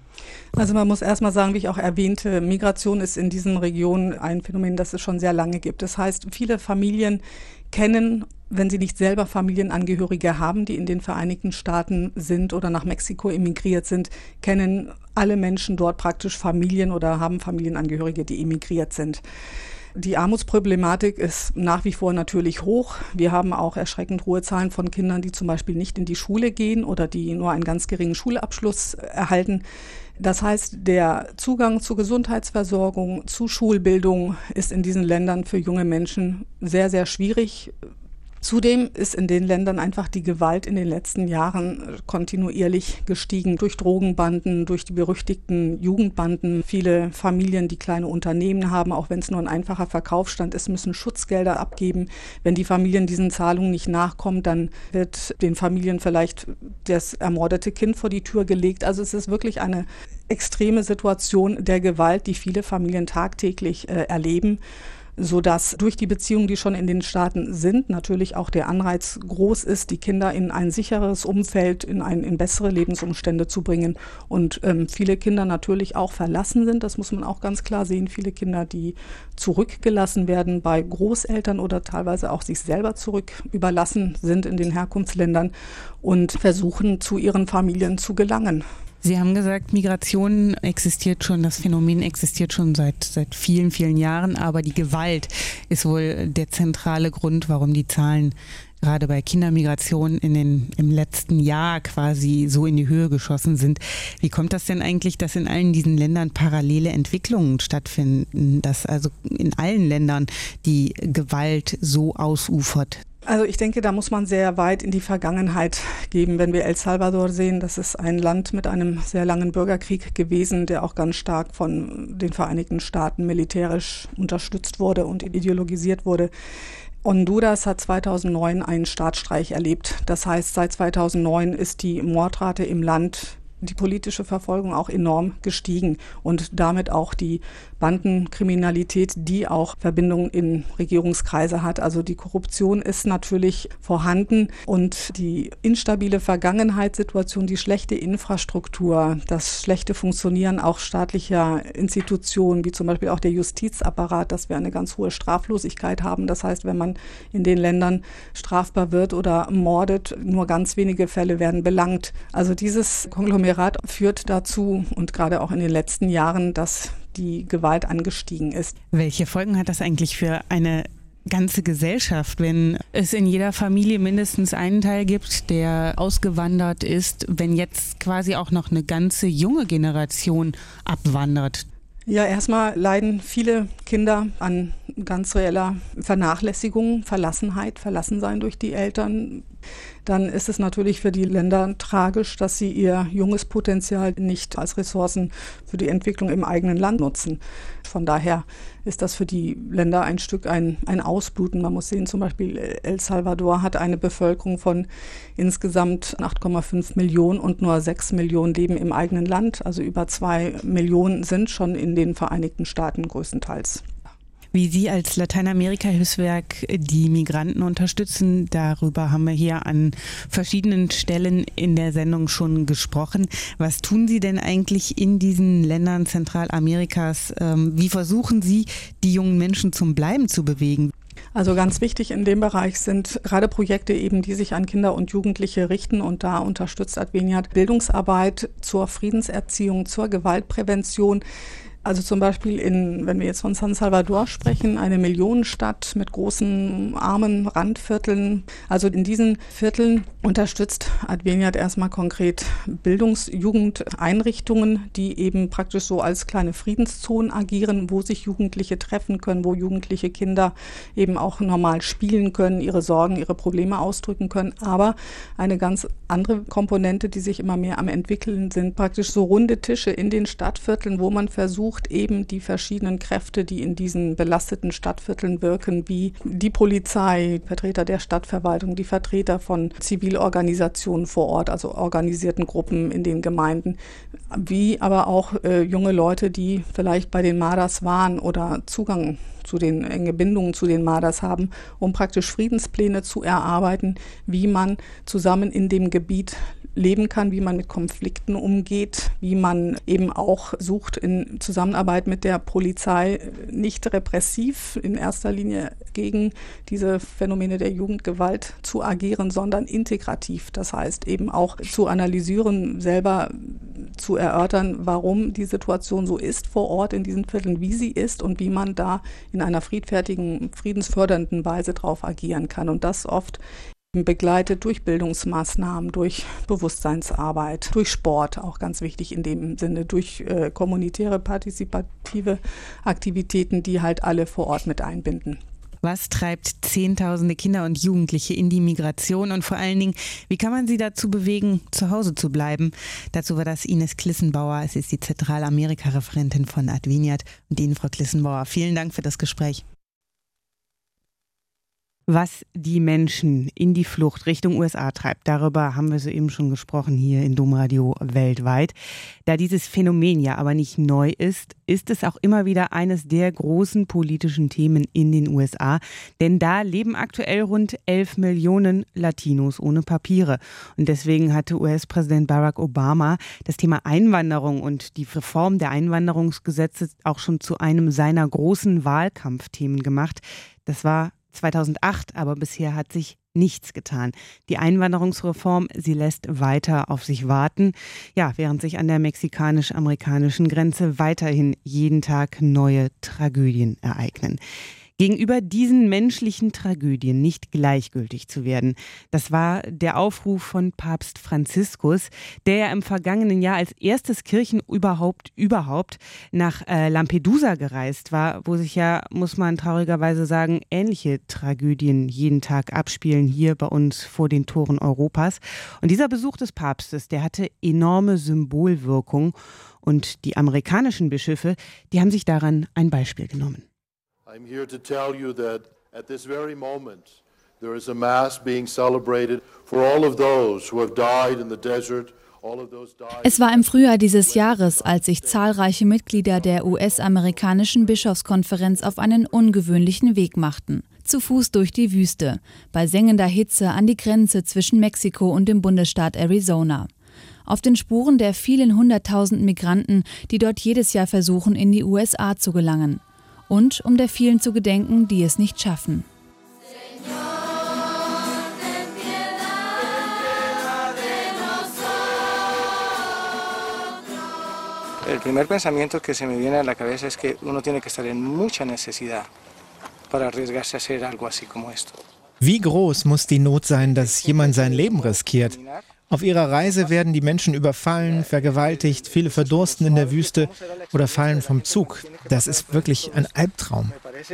Speaker 10: Also man muss erstmal sagen, wie ich auch erwähnte, Migration ist in diesen Regionen ein Phänomen, das es schon sehr lange gibt. Das heißt, viele Familien kennen, wenn sie nicht selber Familienangehörige haben, die in den Vereinigten Staaten sind oder nach Mexiko emigriert sind, kennen alle Menschen dort praktisch Familien oder haben Familienangehörige, die emigriert sind. Die Armutsproblematik ist nach wie vor natürlich hoch. Wir haben auch erschreckend hohe Zahlen von Kindern, die zum Beispiel nicht in die Schule gehen oder die nur einen ganz geringen Schulabschluss erhalten. Das heißt, der Zugang zur Gesundheitsversorgung, zu Schulbildung ist in diesen Ländern für junge Menschen sehr, sehr schwierig. Zudem ist in den Ländern einfach die Gewalt in den letzten Jahren kontinuierlich gestiegen durch Drogenbanden, durch die berüchtigten Jugendbanden. Viele Familien, die kleine Unternehmen haben, auch wenn es nur ein einfacher Verkaufsstand ist, müssen Schutzgelder abgeben. Wenn die Familien diesen Zahlungen nicht nachkommen, dann wird den Familien vielleicht das ermordete Kind vor die Tür gelegt. Also es ist wirklich eine extreme Situation der Gewalt, die viele Familien tagtäglich äh, erleben, sodass durch die Beziehungen, die schon in den Staaten sind, natürlich auch der Anreiz groß ist, die Kinder in ein sicheres Umfeld, in, ein, in bessere Lebensumstände zu bringen. Und ähm, viele Kinder natürlich auch verlassen sind, das muss man auch ganz klar sehen. Viele Kinder, die zurückgelassen werden bei Großeltern oder teilweise auch sich selber zurück überlassen sind in den Herkunftsländern und versuchen, zu ihren Familien zu gelangen.
Speaker 2: Sie haben gesagt, Migration existiert schon, das Phänomen existiert schon seit, seit vielen, vielen Jahren, aber die Gewalt ist wohl der zentrale Grund, warum die Zahlen gerade bei Kindermigration in den, im letzten Jahr quasi so in die Höhe geschossen sind. Wie kommt das denn eigentlich, dass in allen diesen Ländern parallele Entwicklungen stattfinden, dass also in allen Ländern die Gewalt so ausufert?
Speaker 10: Also ich denke, da muss man sehr weit in die Vergangenheit gehen. Wenn wir El Salvador sehen, das ist ein Land mit einem sehr langen Bürgerkrieg gewesen, der auch ganz stark von den Vereinigten Staaten militärisch unterstützt wurde und ideologisiert wurde. Honduras hat zweitausendneun einen Staatsstreich erlebt. Das heißt, seit zweitausendneun ist die Mordrate im Land, die politische Verfolgung auch enorm gestiegen und damit auch die Bandenkriminalität, die auch Verbindungen in Regierungskreise hat. Also die Korruption ist natürlich vorhanden und die instabile Vergangenheitssituation, die schlechte Infrastruktur, das schlechte Funktionieren auch staatlicher Institutionen, wie zum Beispiel auch der Justizapparat, dass wir eine ganz hohe Straflosigkeit haben. Das heißt, wenn man in den Ländern strafbar wird oder mordet, nur ganz wenige Fälle werden belangt. Also dieses Konglomerat führt dazu und gerade auch in den letzten Jahren, dass die Gewalt angestiegen ist.
Speaker 2: Welche Folgen hat das eigentlich für eine ganze Gesellschaft, wenn es in jeder Familie mindestens einen Teil gibt, der ausgewandert ist, wenn jetzt quasi auch noch eine ganze junge Generation abwandert?
Speaker 10: Ja, erstmal leiden viele Kinder an ganz reeller Vernachlässigung, Verlassenheit, Verlassensein durch die Eltern. Dann ist es natürlich für die Länder tragisch, dass sie ihr junges Potenzial nicht als Ressourcen für die Entwicklung im eigenen Land nutzen. Von daher ist das für die Länder ein Stück ein, ein Ausbluten. Man muss sehen, zum Beispiel El Salvador hat eine Bevölkerung von insgesamt acht Komma fünf Millionen und nur sechs Millionen leben im eigenen Land. Also über zwei Millionen sind schon in den Vereinigten Staaten größtenteils.
Speaker 2: Wie Sie als Lateinamerika-Hilfswerk die Migranten unterstützen, darüber haben wir hier an verschiedenen Stellen in der Sendung schon gesprochen. Was tun Sie denn eigentlich in diesen Ländern Zentralamerikas? Wie versuchen Sie, die jungen Menschen zum Bleiben zu bewegen?
Speaker 10: Also ganz wichtig in dem Bereich sind gerade Projekte eben, die sich an Kinder und Jugendliche richten, und da unterstützt Adveniat Bildungsarbeit zur Friedenserziehung, zur Gewaltprävention. Also zum Beispiel in, wenn wir jetzt von San Salvador sprechen, eine Millionenstadt mit großen, armen Randvierteln. Also in diesen Vierteln unterstützt Adveniat erstmal konkret Bildungsjugendeinrichtungen, die eben praktisch so als kleine Friedenszonen agieren, wo sich Jugendliche treffen können, wo jugendliche Kinder eben auch normal spielen können, ihre Sorgen, ihre Probleme ausdrücken können. Aber eine ganz andere Komponente, die sich immer mehr am entwickeln, sind praktisch so runde Tische in den Stadtvierteln, wo man versucht, eben die verschiedenen Kräfte, die in diesen belasteten Stadtvierteln wirken, wie die Polizei, Vertreter der Stadtverwaltung, die Vertreter von Zivilorganisationen vor Ort, also organisierten Gruppen in den Gemeinden, wie aber auch äh, junge Leute, die vielleicht bei den Maras waren oder Zugang zu den enge Bindungen zu den Maras haben, um praktisch Friedenspläne zu erarbeiten, wie man zusammen in dem Gebiet leben kann, wie man mit Konflikten umgeht, wie man eben auch sucht, in Zusammenarbeit mit der Polizei nicht repressiv in erster Linie gegen diese Phänomene der Jugendgewalt zu agieren, sondern integrativ. Das heißt eben auch zu analysieren, selber zu erörtern, warum die Situation so ist vor Ort in diesen Vierteln, wie sie ist und wie man da in einer friedfertigen, friedensfördernden Weise drauf agieren kann. Und das oft begleitet durch Bildungsmaßnahmen, durch Bewusstseinsarbeit, durch Sport, auch ganz wichtig in dem Sinne, durch äh, kommunitäre, partizipative Aktivitäten, die halt alle vor Ort mit einbinden.
Speaker 2: Was treibt Zehntausende Kinder und Jugendliche in die Migration und vor allen Dingen, wie kann man sie dazu bewegen, zu Hause zu bleiben? Dazu war das Ines Klissenbauer, es ist die Zentralamerika-Referentin von Adveniat. Und Ihnen, Frau Klissenbauer, vielen Dank für das Gespräch. Was die Menschen in die Flucht Richtung U S A treibt, darüber haben wir soeben schon gesprochen hier in Domradio weltweit. Da dieses Phänomen ja aber nicht neu ist, ist es auch immer wieder eines der großen politischen Themen in den U S A. Denn da leben aktuell rund elf Millionen Latinos ohne Papiere. Und deswegen hatte U S-Präsident Barack Obama das Thema Einwanderung und die Reform der Einwanderungsgesetze auch schon zu einem seiner großen Wahlkampfthemen gemacht. Das war zweitausendacht, aber bisher hat sich nichts getan. Die Einwanderungsreform, sie lässt weiter auf sich warten, ja, während sich an der mexikanisch-amerikanischen Grenze weiterhin jeden Tag neue Tragödien ereignen. Gegenüber diesen menschlichen Tragödien nicht gleichgültig zu werden. Das war der Aufruf von Papst Franziskus, der ja im vergangenen Jahr als erstes Kirchenüberhaupt überhaupt nach äh, Lampedusa gereist war, wo sich ja, muss man traurigerweise sagen, ähnliche Tragödien jeden Tag abspielen hier bei uns vor den Toren Europas. Und dieser Besuch des Papstes, der hatte enorme Symbolwirkung und die amerikanischen Bischöfe, die haben sich daran ein Beispiel genommen.
Speaker 11: I'm here to tell you that at this very moment there is a mass being celebrated for all of those who have died in the desert.
Speaker 12: Es war im Frühjahr dieses Jahres, als sich zahlreiche Mitglieder der U S-amerikanischen Bischofskonferenz auf einen ungewöhnlichen Weg machten. Zu Fuß durch die Wüste, bei sengender Hitze an die Grenze zwischen Mexiko und dem Bundesstaat Arizona. Auf den Spuren der vielen hunderttausend Migranten, die dort jedes Jahr versuchen, in die U S A zu gelangen. Und um der vielen zu gedenken, die es nicht schaffen.
Speaker 13: El primer pensamiento que se me viene a la cabeza es que uno tiene que estar en mucha necesidad para arriesgarse a hacer algo así como esto.
Speaker 14: Wie groß muss die Not sein, dass jemand sein Leben riskiert? Auf ihrer Reise werden die Menschen überfallen, vergewaltigt, viele verdursten in der Wüste oder fallen vom Zug. Das ist wirklich ein Albtraum.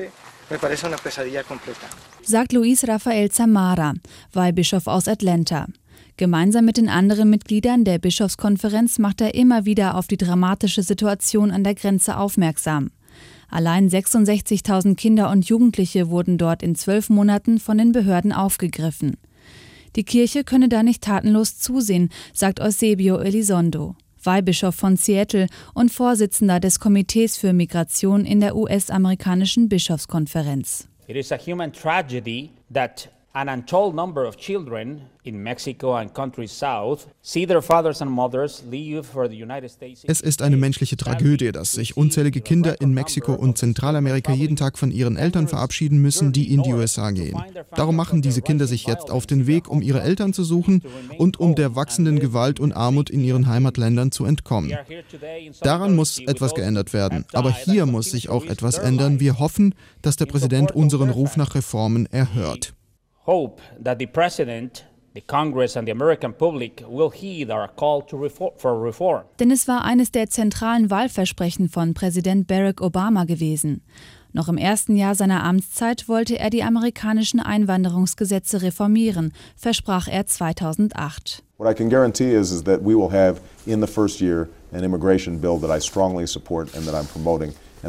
Speaker 12: Sagt Luis Rafael Zamara, Weihbischof aus Atlanta. Gemeinsam mit den anderen Mitgliedern der Bischofskonferenz macht er immer wieder auf die dramatische Situation an der Grenze aufmerksam. Allein sechsundsechzigtausend Kinder und Jugendliche wurden dort in zwölf Monaten von den Behörden aufgegriffen. Die Kirche könne da nicht tatenlos zusehen, sagt Eusebio Elizondo, Weihbischof von Seattle und Vorsitzender des Komitees für Migration in der U S-amerikanischen Bischofskonferenz.
Speaker 15: It is a human tragedy that an untold number of children in Mexico and countries south see their fathers and mothers leave for the United States.
Speaker 16: Es ist eine menschliche Tragödie, dass sich unzählige Kinder in Mexiko und Zentralamerika jeden Tag von ihren Eltern verabschieden müssen, die in die U S A gehen. Darum machen diese Kinder sich jetzt auf den Weg, um ihre Eltern zu suchen und um der wachsenden Gewalt und Armut in ihren Heimatländern zu entkommen. Daran muss etwas geändert werden. Aber hier muss sich auch etwas ändern. Wir hoffen, dass der Präsident unseren Ruf nach Reformen erhört.
Speaker 15: Hope that the President, the Congress and the American public will heed our call to reform, for reform.
Speaker 12: Denn es war eines der zentralen Wahlversprechen von Präsident Barack Obama gewesen. Noch im ersten Jahr seiner Amtszeit wollte er die amerikanischen Einwanderungsgesetze reformieren, versprach er zweitausendacht.
Speaker 17: What I can guarantee is, is that we will have in the first year an immigration bill that I strongly support and that I'm promoting.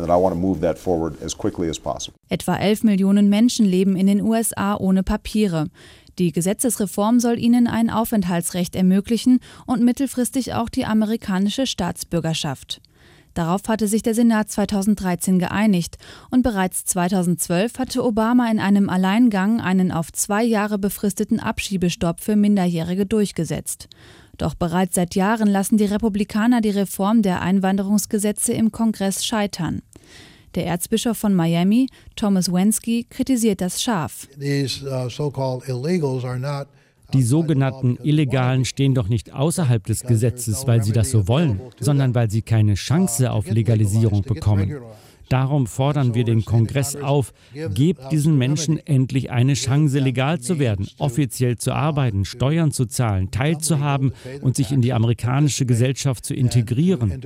Speaker 12: Etwa elf Millionen Menschen leben in den U S A ohne Papiere. Die Gesetzesreform soll ihnen ein Aufenthaltsrecht ermöglichen und mittelfristig auch die amerikanische Staatsbürgerschaft. Darauf hatte sich der Senat zweitausenddreizehn geeinigt und bereits zweitausendzwölf hatte Obama in einem Alleingang einen auf zwei Jahre befristeten Abschiebestopp für Minderjährige durchgesetzt. Doch bereits seit Jahren lassen die Republikaner die Reform der Einwanderungsgesetze im Kongress scheitern. Der Erzbischof von Miami, Thomas Wensky, kritisiert das scharf.
Speaker 18: Die
Speaker 6: sogenannten Illegalen stehen doch nicht außerhalb des Gesetzes, weil sie das so wollen, sondern weil sie keine Chance auf Legalisierung bekommen. Darum fordern wir den Kongress auf, gebt diesen Menschen endlich eine Chance, legal zu werden, offiziell zu arbeiten, Steuern zu zahlen, teilzuhaben und sich in die amerikanische Gesellschaft zu integrieren.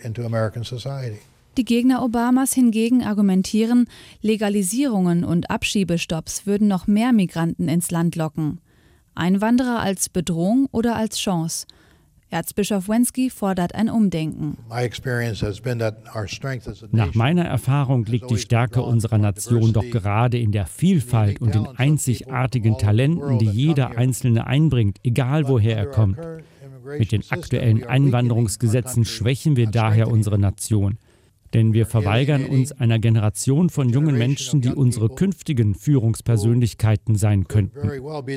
Speaker 12: Die Gegner Obamas hingegen argumentieren, Legalisierungen und Abschiebestopps würden noch mehr Migranten ins Land locken. Einwanderer als Bedrohung oder als Chance? Erzbischof Wensky fordert ein Umdenken.
Speaker 6: Nach meiner Erfahrung liegt die Stärke unserer Nation doch gerade in der Vielfalt und den einzigartigen Talenten, die jeder Einzelne einbringt, egal woher er kommt. Mit den aktuellen Einwanderungsgesetzen schwächen wir daher unsere Nation. Denn wir verweigern uns einer Generation von jungen Menschen, die unsere künftigen Führungspersönlichkeiten sein könnten.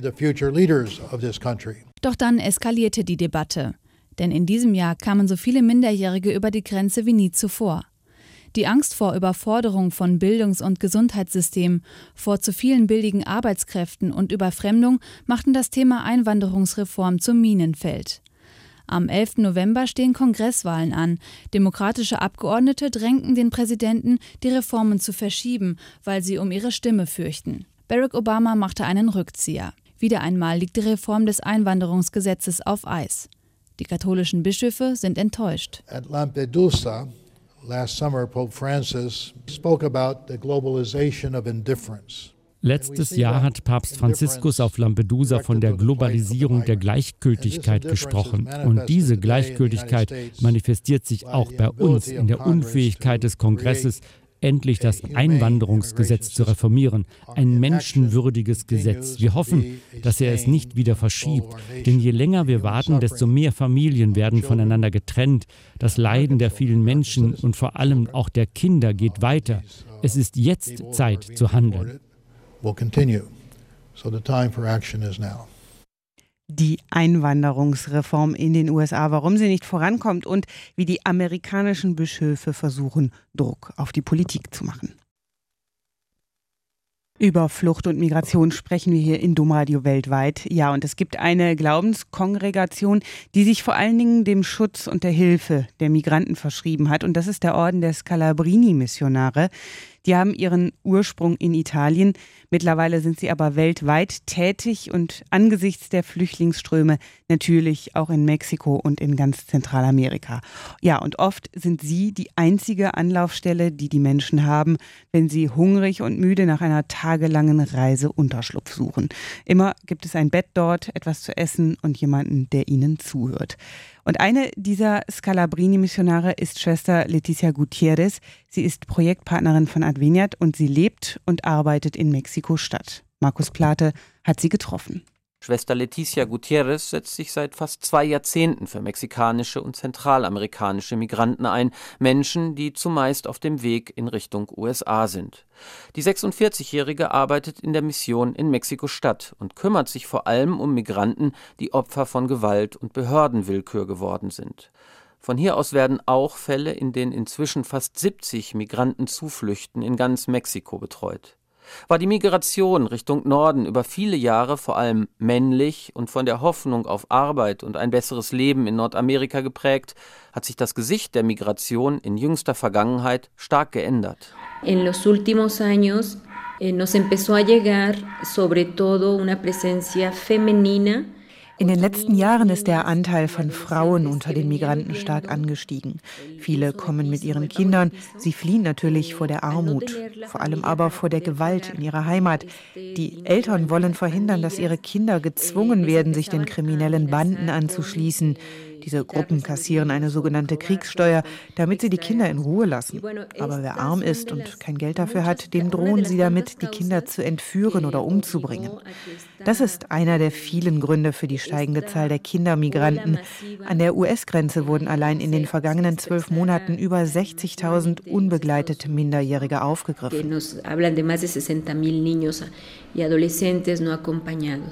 Speaker 12: Doch dann eskalierte die Debatte. Denn in diesem Jahr kamen so viele Minderjährige über die Grenze wie nie zuvor. Die Angst vor Überforderung von Bildungs- und Gesundheitssystemen, vor zu vielen billigen Arbeitskräften und Überfremdung machten das Thema Einwanderungsreform zum Minenfeld. Am elften November stehen Kongresswahlen an. Demokratische Abgeordnete drängten den Präsidenten, die Reformen zu verschieben, weil sie um ihre Stimme fürchten. Barack Obama machte einen Rückzieher. Wieder einmal liegt die Reform des Einwanderungsgesetzes auf Eis. Die katholischen Bischöfe sind enttäuscht.
Speaker 18: At Lampedusa, last summer, Pope Francis spoke about the globalization of indifference.
Speaker 6: Letztes Jahr hat Papst Franziskus auf Lampedusa von der Globalisierung der Gleichgültigkeit gesprochen. Und diese Gleichgültigkeit manifestiert sich auch bei uns in der Unfähigkeit des Kongresses, endlich das Einwanderungsgesetz zu reformieren. Ein menschenwürdiges Gesetz. Wir hoffen, dass er es nicht wieder verschiebt. Denn je länger wir warten, desto mehr Familien werden voneinander getrennt. Das Leiden der vielen Menschen und vor allem auch der Kinder geht weiter. Es ist jetzt Zeit zu handeln.
Speaker 2: Die Einwanderungsreform in den U S A, warum sie nicht vorankommt und wie die amerikanischen Bischöfe versuchen, Druck auf die Politik zu machen. Über Flucht und Migration sprechen wir hier in Domradio weltweit. Ja, und es gibt eine Glaubenskongregation, die sich vor allen Dingen dem Schutz und der Hilfe der Migranten verschrieben hat. Und das ist der Orden der Scalabrini-Missionare. Die haben ihren Ursprung in Italien. Mittlerweile sind sie aber weltweit tätig und angesichts der Flüchtlingsströme natürlich auch in Mexiko und in ganz Zentralamerika. Ja, und oft sind sie die einzige Anlaufstelle, die die Menschen haben, wenn sie hungrig und müde nach einer tagelangen Reise Unterschlupf suchen. Immer gibt es ein Bett dort, etwas zu essen und jemanden, der ihnen zuhört. Und eine dieser Scalabrini-Missionare ist Schwester Leticia Gutierrez. Sie ist Projektpartnerin von Adveniat und sie lebt und arbeitet in Mexiko-Stadt. Markus Plate hat sie getroffen.
Speaker 3: Schwester Leticia Gutierrez setzt sich seit fast zwei Jahrzehnten für mexikanische und zentralamerikanische Migranten ein, Menschen, die zumeist auf dem Weg in Richtung U S A sind. Die sechsundvierzigjährige arbeitet in der Mission in Mexiko-Stadt und kümmert sich vor allem um Migranten, die Opfer von Gewalt und Behördenwillkür geworden sind. Von hier aus werden auch Fälle, in denen inzwischen fast siebzig Migranten zuflüchten, in ganz Mexiko betreut. War die Migration Richtung Norden über viele Jahre vor allem männlich und von der Hoffnung auf Arbeit und ein besseres Leben in Nordamerika geprägt, hat sich das Gesicht der Migration in jüngster Vergangenheit stark geändert.
Speaker 19: En los últimos años eh, nos empezó a llegar sobre todo una presencia femenina.
Speaker 2: In den letzten Jahren ist der Anteil von Frauen unter den Migranten stark angestiegen. Viele kommen mit ihren Kindern. Sie fliehen natürlich vor der Armut, vor allem aber vor der Gewalt in ihrer Heimat. Die Eltern wollen verhindern, dass ihre Kinder gezwungen werden, sich den kriminellen Banden anzuschließen. Diese Gruppen kassieren eine sogenannte Kriegssteuer, damit sie die Kinder in Ruhe lassen. Aber wer arm ist und kein Geld dafür hat, dem drohen sie damit, die Kinder zu entführen oder umzubringen. Das ist einer der vielen Gründe für die steigende Zahl der Kindermigranten. An der U S-Grenze wurden allein in den vergangenen zwölf Monaten über sechzigtausend unbegleitete Minderjährige aufgegriffen.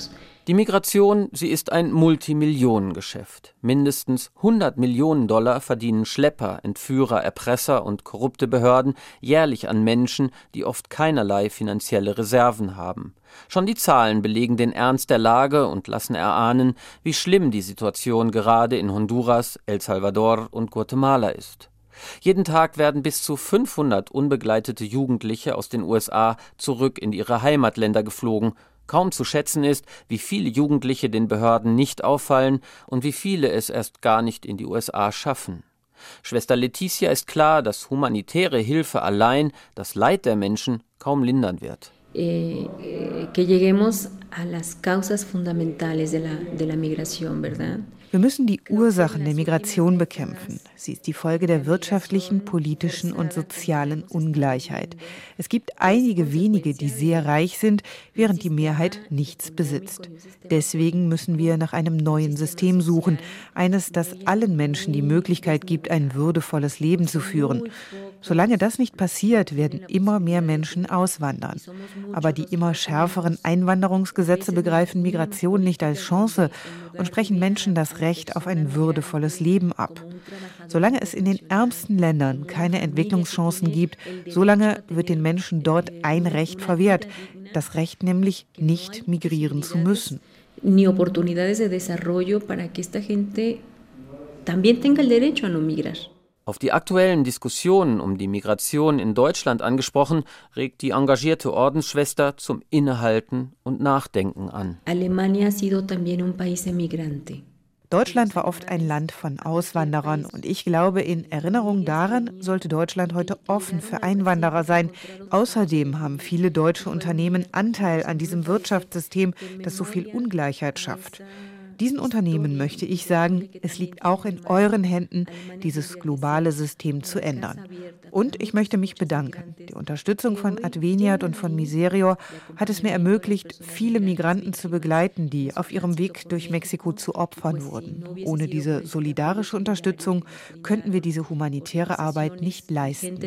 Speaker 3: Die Migration, sie ist ein Multimillionengeschäft. Mindestens hundert Millionen Dollar verdienen Schlepper, Entführer, Erpresser und korrupte Behörden jährlich an Menschen, die oft keinerlei finanzielle Reserven haben. Schon die Zahlen belegen den Ernst der Lage und lassen erahnen, wie schlimm die Situation gerade in Honduras, El Salvador und Guatemala ist. Jeden Tag werden bis zu fünfhundert unbegleitete Jugendliche aus den U S A zurück in ihre Heimatländer geflogen. Kaum zu schätzen ist, wie viele Jugendliche den Behörden nicht auffallen und wie viele es erst gar nicht in die U S A schaffen. Schwester Leticia ist klar, dass humanitäre Hilfe allein das Leid der Menschen kaum lindern wird.
Speaker 19: Eh, que lleguemos a las causas fundamentales de la, de la migración, ¿verdad?
Speaker 2: Wir müssen die Ursachen der Migration bekämpfen. Sie ist die Folge der wirtschaftlichen, politischen und sozialen Ungleichheit. Es gibt einige wenige, die sehr reich sind, während die Mehrheit nichts besitzt. Deswegen müssen wir nach einem neuen System suchen, eines, das allen Menschen die Möglichkeit gibt, ein würdevolles Leben zu führen. Solange das nicht passiert, werden immer mehr Menschen auswandern. Aber die immer schärferen Einwanderungsgesetze begreifen Migration nicht als Chance und sprechen Menschen das Recht auf ein würdevolles Leben ab. Solange es in den ärmsten Ländern keine Entwicklungschancen gibt, solange wird den Menschen dort ein Recht verwehrt, das Recht nämlich, nicht migrieren zu müssen.
Speaker 19: Ni oportunidades de desarrollo para que esta gente también tenga el derecho a no migrar.
Speaker 3: Auf die aktuellen Diskussionen um die Migration in Deutschland angesprochen, regt die engagierte Ordensschwester zum Innehalten und Nachdenken an.
Speaker 19: Alemania ha sido también un país emigrante.
Speaker 2: Deutschland war oft ein Land von Auswanderern und ich glaube, in Erinnerung daran sollte Deutschland heute offen für Einwanderer sein. Außerdem haben viele deutsche Unternehmen Anteil an diesem Wirtschaftssystem, das so viel Ungleichheit schafft. Diesen Unternehmen möchte ich sagen, es liegt auch in euren Händen, dieses globale System zu ändern. Und ich möchte mich bedanken. Die Unterstützung von Adveniat und von Miserior hat es mir ermöglicht, viele Migranten zu begleiten, die auf ihrem Weg durch Mexiko zu Opfern wurden. Ohne diese solidarische Unterstützung könnten wir diese humanitäre Arbeit nicht leisten.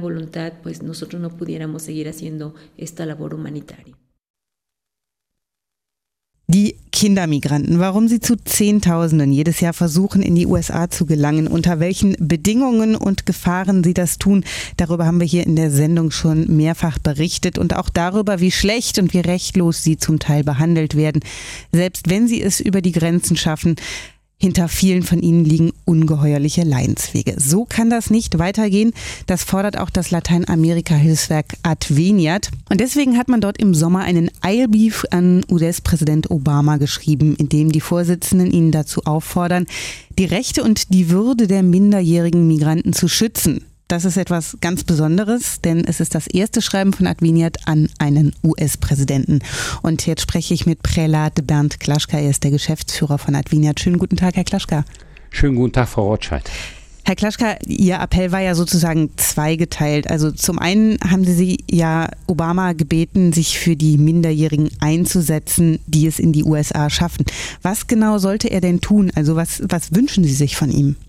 Speaker 2: Die Kindermigranten, warum sie zu Zehntausenden jedes Jahr versuchen, in die U S A zu gelangen, unter welchen Bedingungen und Gefahren sie das tun, darüber haben wir hier in der Sendung schon mehrfach berichtet und auch darüber, wie schlecht und wie rechtlos sie zum Teil behandelt werden, selbst wenn sie es über die Grenzen schaffen. Hinter vielen von ihnen liegen ungeheuerliche Leidenswege. So kann das nicht weitergehen. Das fordert auch das Lateinamerika-Hilfswerk Adveniat. Und deswegen hat man dort im Sommer einen Eilbrief an U S-Präsident Obama geschrieben, in dem die Vorsitzenden ihn dazu auffordern, die Rechte und die Würde der minderjährigen Migranten zu schützen. Das ist etwas ganz Besonderes, denn es ist das erste Schreiben von Adveniat an einen U S-Präsidenten. Und jetzt spreche ich mit Prälat Bernd Klaschka, er ist der Geschäftsführer von Adveniat. Schönen guten Tag, Herr Klaschka.
Speaker 20: Schönen guten Tag, Frau Rotscheid.
Speaker 2: Herr Klaschka, Ihr Appell war ja sozusagen zweigeteilt. Also zum einen haben Sie ja Obama gebeten, sich für die Minderjährigen einzusetzen, die es in die U S A schaffen. Was genau sollte er denn tun? Also was, was wünschen Sie sich von ihm?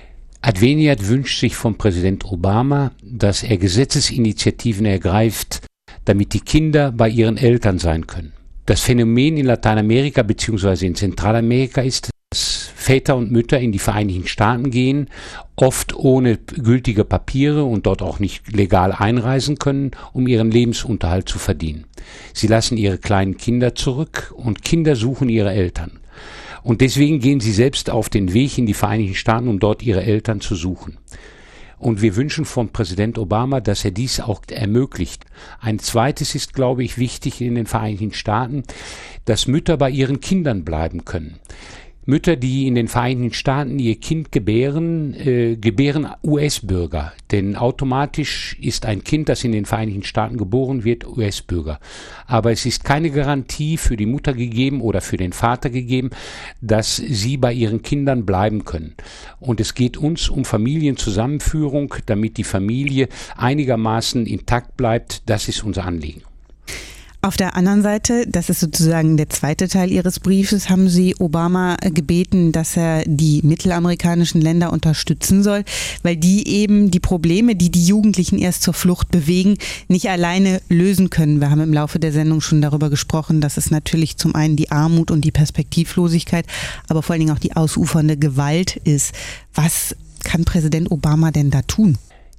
Speaker 20: Adveniat wünscht sich von Präsident Obama, dass er Gesetzesinitiativen ergreift, damit die Kinder bei ihren Eltern sein können. Das Phänomen in Lateinamerika bzw. in Zentralamerika ist, dass Väter und Mütter in die Vereinigten Staaten gehen, oft ohne gültige Papiere und dort auch nicht legal einreisen können, um ihren Lebensunterhalt zu verdienen. Sie lassen ihre kleinen Kinder zurück und Kinder suchen ihre Eltern. Und deswegen gehen sie selbst auf den Weg in die Vereinigten Staaten, um dort ihre Eltern zu suchen. Und wir wünschen von Präsident Obama, dass er dies auch ermöglicht. Ein zweites ist, glaube ich, wichtig in den Vereinigten Staaten, dass Mütter bei ihren Kindern bleiben können. Mütter, die in den Vereinigten Staaten ihr Kind gebären, äh, gebären U S-Bürger. Denn automatisch ist ein Kind, das in den Vereinigten Staaten geboren wird, U S-Bürger. Aber es ist keine Garantie für die Mutter gegeben oder für den Vater gegeben, dass sie bei ihren Kindern bleiben können. Und es geht uns um Familienzusammenführung, damit die Familie einigermaßen intakt bleibt. Das ist unser Anliegen.
Speaker 2: Auf der anderen Seite, das ist sozusagen der zweite Teil Ihres Briefes, haben Sie Obama gebeten, dass er die mittelamerikanischen Länder unterstützen soll, weil die eben die Probleme, die die Jugendlichen erst zur Flucht bewegen, nicht alleine lösen können. Wir haben im Laufe der Sendung schon darüber gesprochen, dass es natürlich zum einen die Armut und die Perspektivlosigkeit, aber vor allen Dingen auch die ausufernde Gewalt ist. Was kann Präsident Obama denn da tun?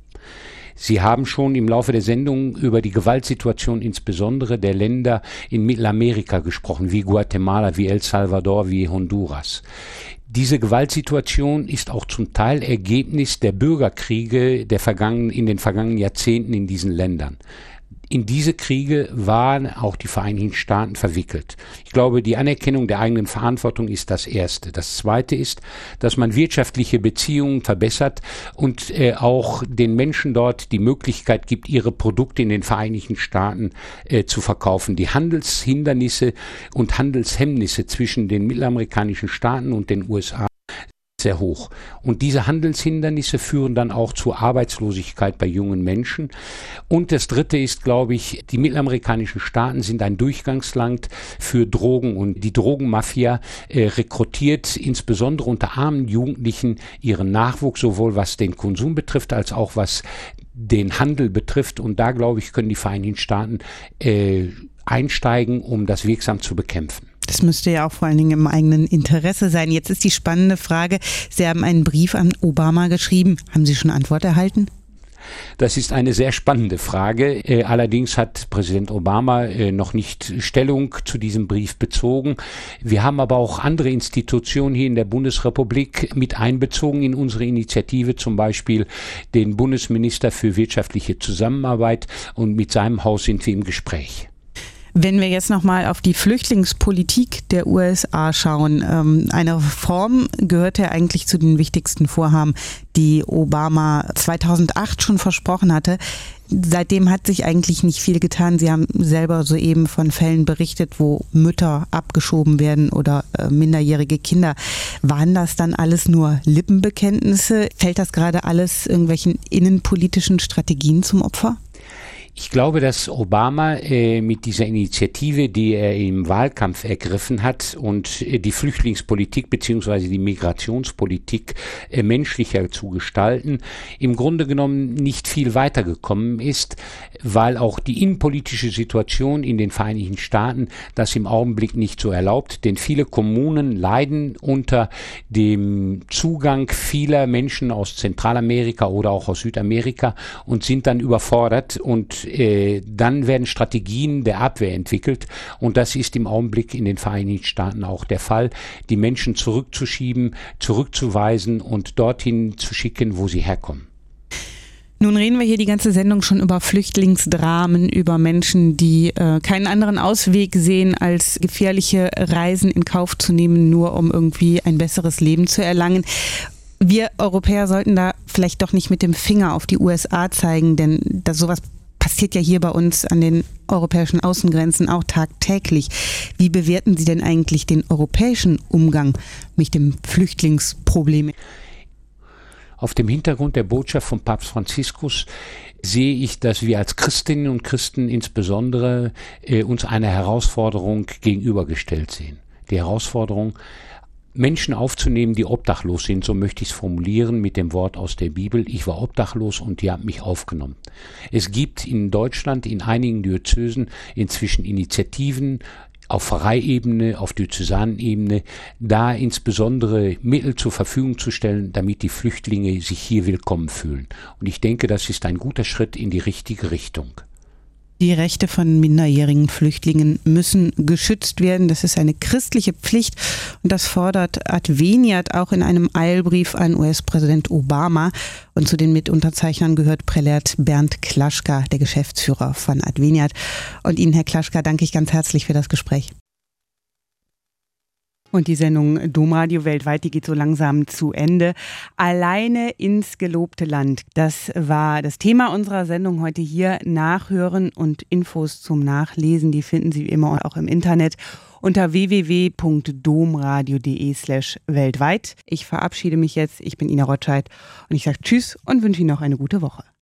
Speaker 20: Sie haben schon im Laufe der Sendung über die Gewaltsituation insbesondere der Länder in Mittelamerika gesprochen, wie Guatemala, wie El Salvador, wie Honduras. Diese Gewaltsituation ist auch zum Teil Ergebnis der Bürgerkriege der vergangenen, in den vergangenen Jahrzehnten in diesen Ländern. In diese Kriege waren auch die Vereinigten Staaten verwickelt. Ich glaube, die Anerkennung der eigenen Verantwortung ist das Erste. Das Zweite ist, dass man wirtschaftliche Beziehungen verbessert und äh, auch den Menschen dort die Möglichkeit gibt, ihre Produkte in den Vereinigten Staaten äh, zu verkaufen. Die Handelshindernisse und Handelshemmnisse zwischen den mittelamerikanischen Staaten und den U S A sehr hoch. Und diese Handelshindernisse führen dann auch zu Arbeitslosigkeit bei jungen Menschen. Und das Dritte ist, glaube ich, die mittelamerikanischen Staaten sind ein Durchgangsland für Drogen und die Drogenmafia äh, rekrutiert insbesondere unter armen Jugendlichen ihren Nachwuchs, sowohl was den Konsum betrifft, als auch was den Handel betrifft. Und da, glaube ich, können die Vereinigten Staaten äh, einsteigen, um das wirksam zu bekämpfen.
Speaker 2: Das müsste ja auch vor allen Dingen im eigenen Interesse sein. Jetzt ist die spannende Frage, Sie haben einen Brief an Obama geschrieben. Haben Sie schon Antwort erhalten?
Speaker 20: Das ist eine sehr spannende Frage. Äh, allerdings hat Präsident Obama äh, noch nicht Stellung zu diesem Brief bezogen. Wir haben aber auch andere Institutionen hier in der Bundesrepublik mit einbezogen in unsere Initiative, zum Beispiel den Bundesminister für wirtschaftliche Zusammenarbeit, und mit seinem Haus sind wir im Gespräch.
Speaker 2: Wenn wir jetzt nochmal auf die Flüchtlingspolitik der U S A schauen, ähm, eine Reform gehört ja eigentlich zu den wichtigsten Vorhaben, die Obama zweitausendacht schon versprochen hatte. Seitdem hat sich eigentlich nicht viel getan. Sie haben selber soeben von Fällen berichtet, wo Mütter abgeschoben werden oder äh, minderjährige Kinder. Waren das dann alles nur Lippenbekenntnisse? Fällt das gerade alles irgendwelchen innenpolitischen Strategien zum Opfer?
Speaker 20: Ich glaube, dass Obama äh, mit dieser Initiative, die er im Wahlkampf ergriffen hat und äh, die Flüchtlingspolitik bzw. die Migrationspolitik äh, menschlicher zu gestalten, im Grunde genommen nicht viel weitergekommen ist, weil auch die innenpolitische Situation in den Vereinigten Staaten das im Augenblick nicht so erlaubt, denn viele Kommunen leiden unter dem Zugang vieler Menschen aus Zentralamerika oder auch aus Südamerika und sind dann überfordert, und äh, dann werden Strategien der Abwehr entwickelt, und das ist im Augenblick in den Vereinigten Staaten auch der Fall, die Menschen zurückzuschieben, zurückzuweisen und dorthin zu schicken, wo sie herkommen.
Speaker 2: Nun reden wir hier die ganze Sendung schon über Flüchtlingsdramen, über Menschen, die äh, keinen anderen Ausweg sehen, als gefährliche Reisen in Kauf zu nehmen, nur um irgendwie ein besseres Leben zu erlangen. Wir Europäer sollten da vielleicht doch nicht mit dem Finger auf die U S A zeigen, denn das, sowas passiert ja hier bei uns an den europäischen Außengrenzen auch tagtäglich. Wie bewerten Sie denn eigentlich den europäischen Umgang mit dem Flüchtlingsproblem?
Speaker 20: Auf dem Hintergrund der Botschaft von Papst Franziskus sehe ich, dass wir als Christinnen und Christen insbesondere äh, uns einer Herausforderung gegenübergestellt sehen. Die Herausforderung, Menschen aufzunehmen, die obdachlos sind, so möchte ich es formulieren mit dem Wort aus der Bibel: Ich war obdachlos und die haben mich aufgenommen. Es gibt in Deutschland in einigen Diözesen inzwischen Initiativen auf Pfarreiebene, auf Diözesanebene, da insbesondere Mittel zur Verfügung zu stellen, damit die Flüchtlinge sich hier willkommen fühlen. Und ich denke, das ist ein guter Schritt in die richtige Richtung.
Speaker 2: Die Rechte von minderjährigen Flüchtlingen müssen geschützt werden. Das ist eine christliche Pflicht, und das fordert Adveniat auch in einem Eilbrief an U S-Präsident Obama. Und zu den Mitunterzeichnern gehört Prälat Bernd Klaschka, der Geschäftsführer von Adveniat. Und Ihnen, Herr Klaschka, danke ich ganz herzlich für das Gespräch. Und die Sendung Domradio weltweit, die geht so langsam zu Ende. Alleine ins gelobte Land. Das war das Thema unserer Sendung heute hier. Nachhören und Infos zum Nachlesen, die finden Sie wie immer auch im Internet unter w w w punkt domradio punkt de slash weltweit. Ich verabschiede mich jetzt. Ich bin Ina Rotscheid und ich sage Tschüss und wünsche Ihnen noch eine gute Woche.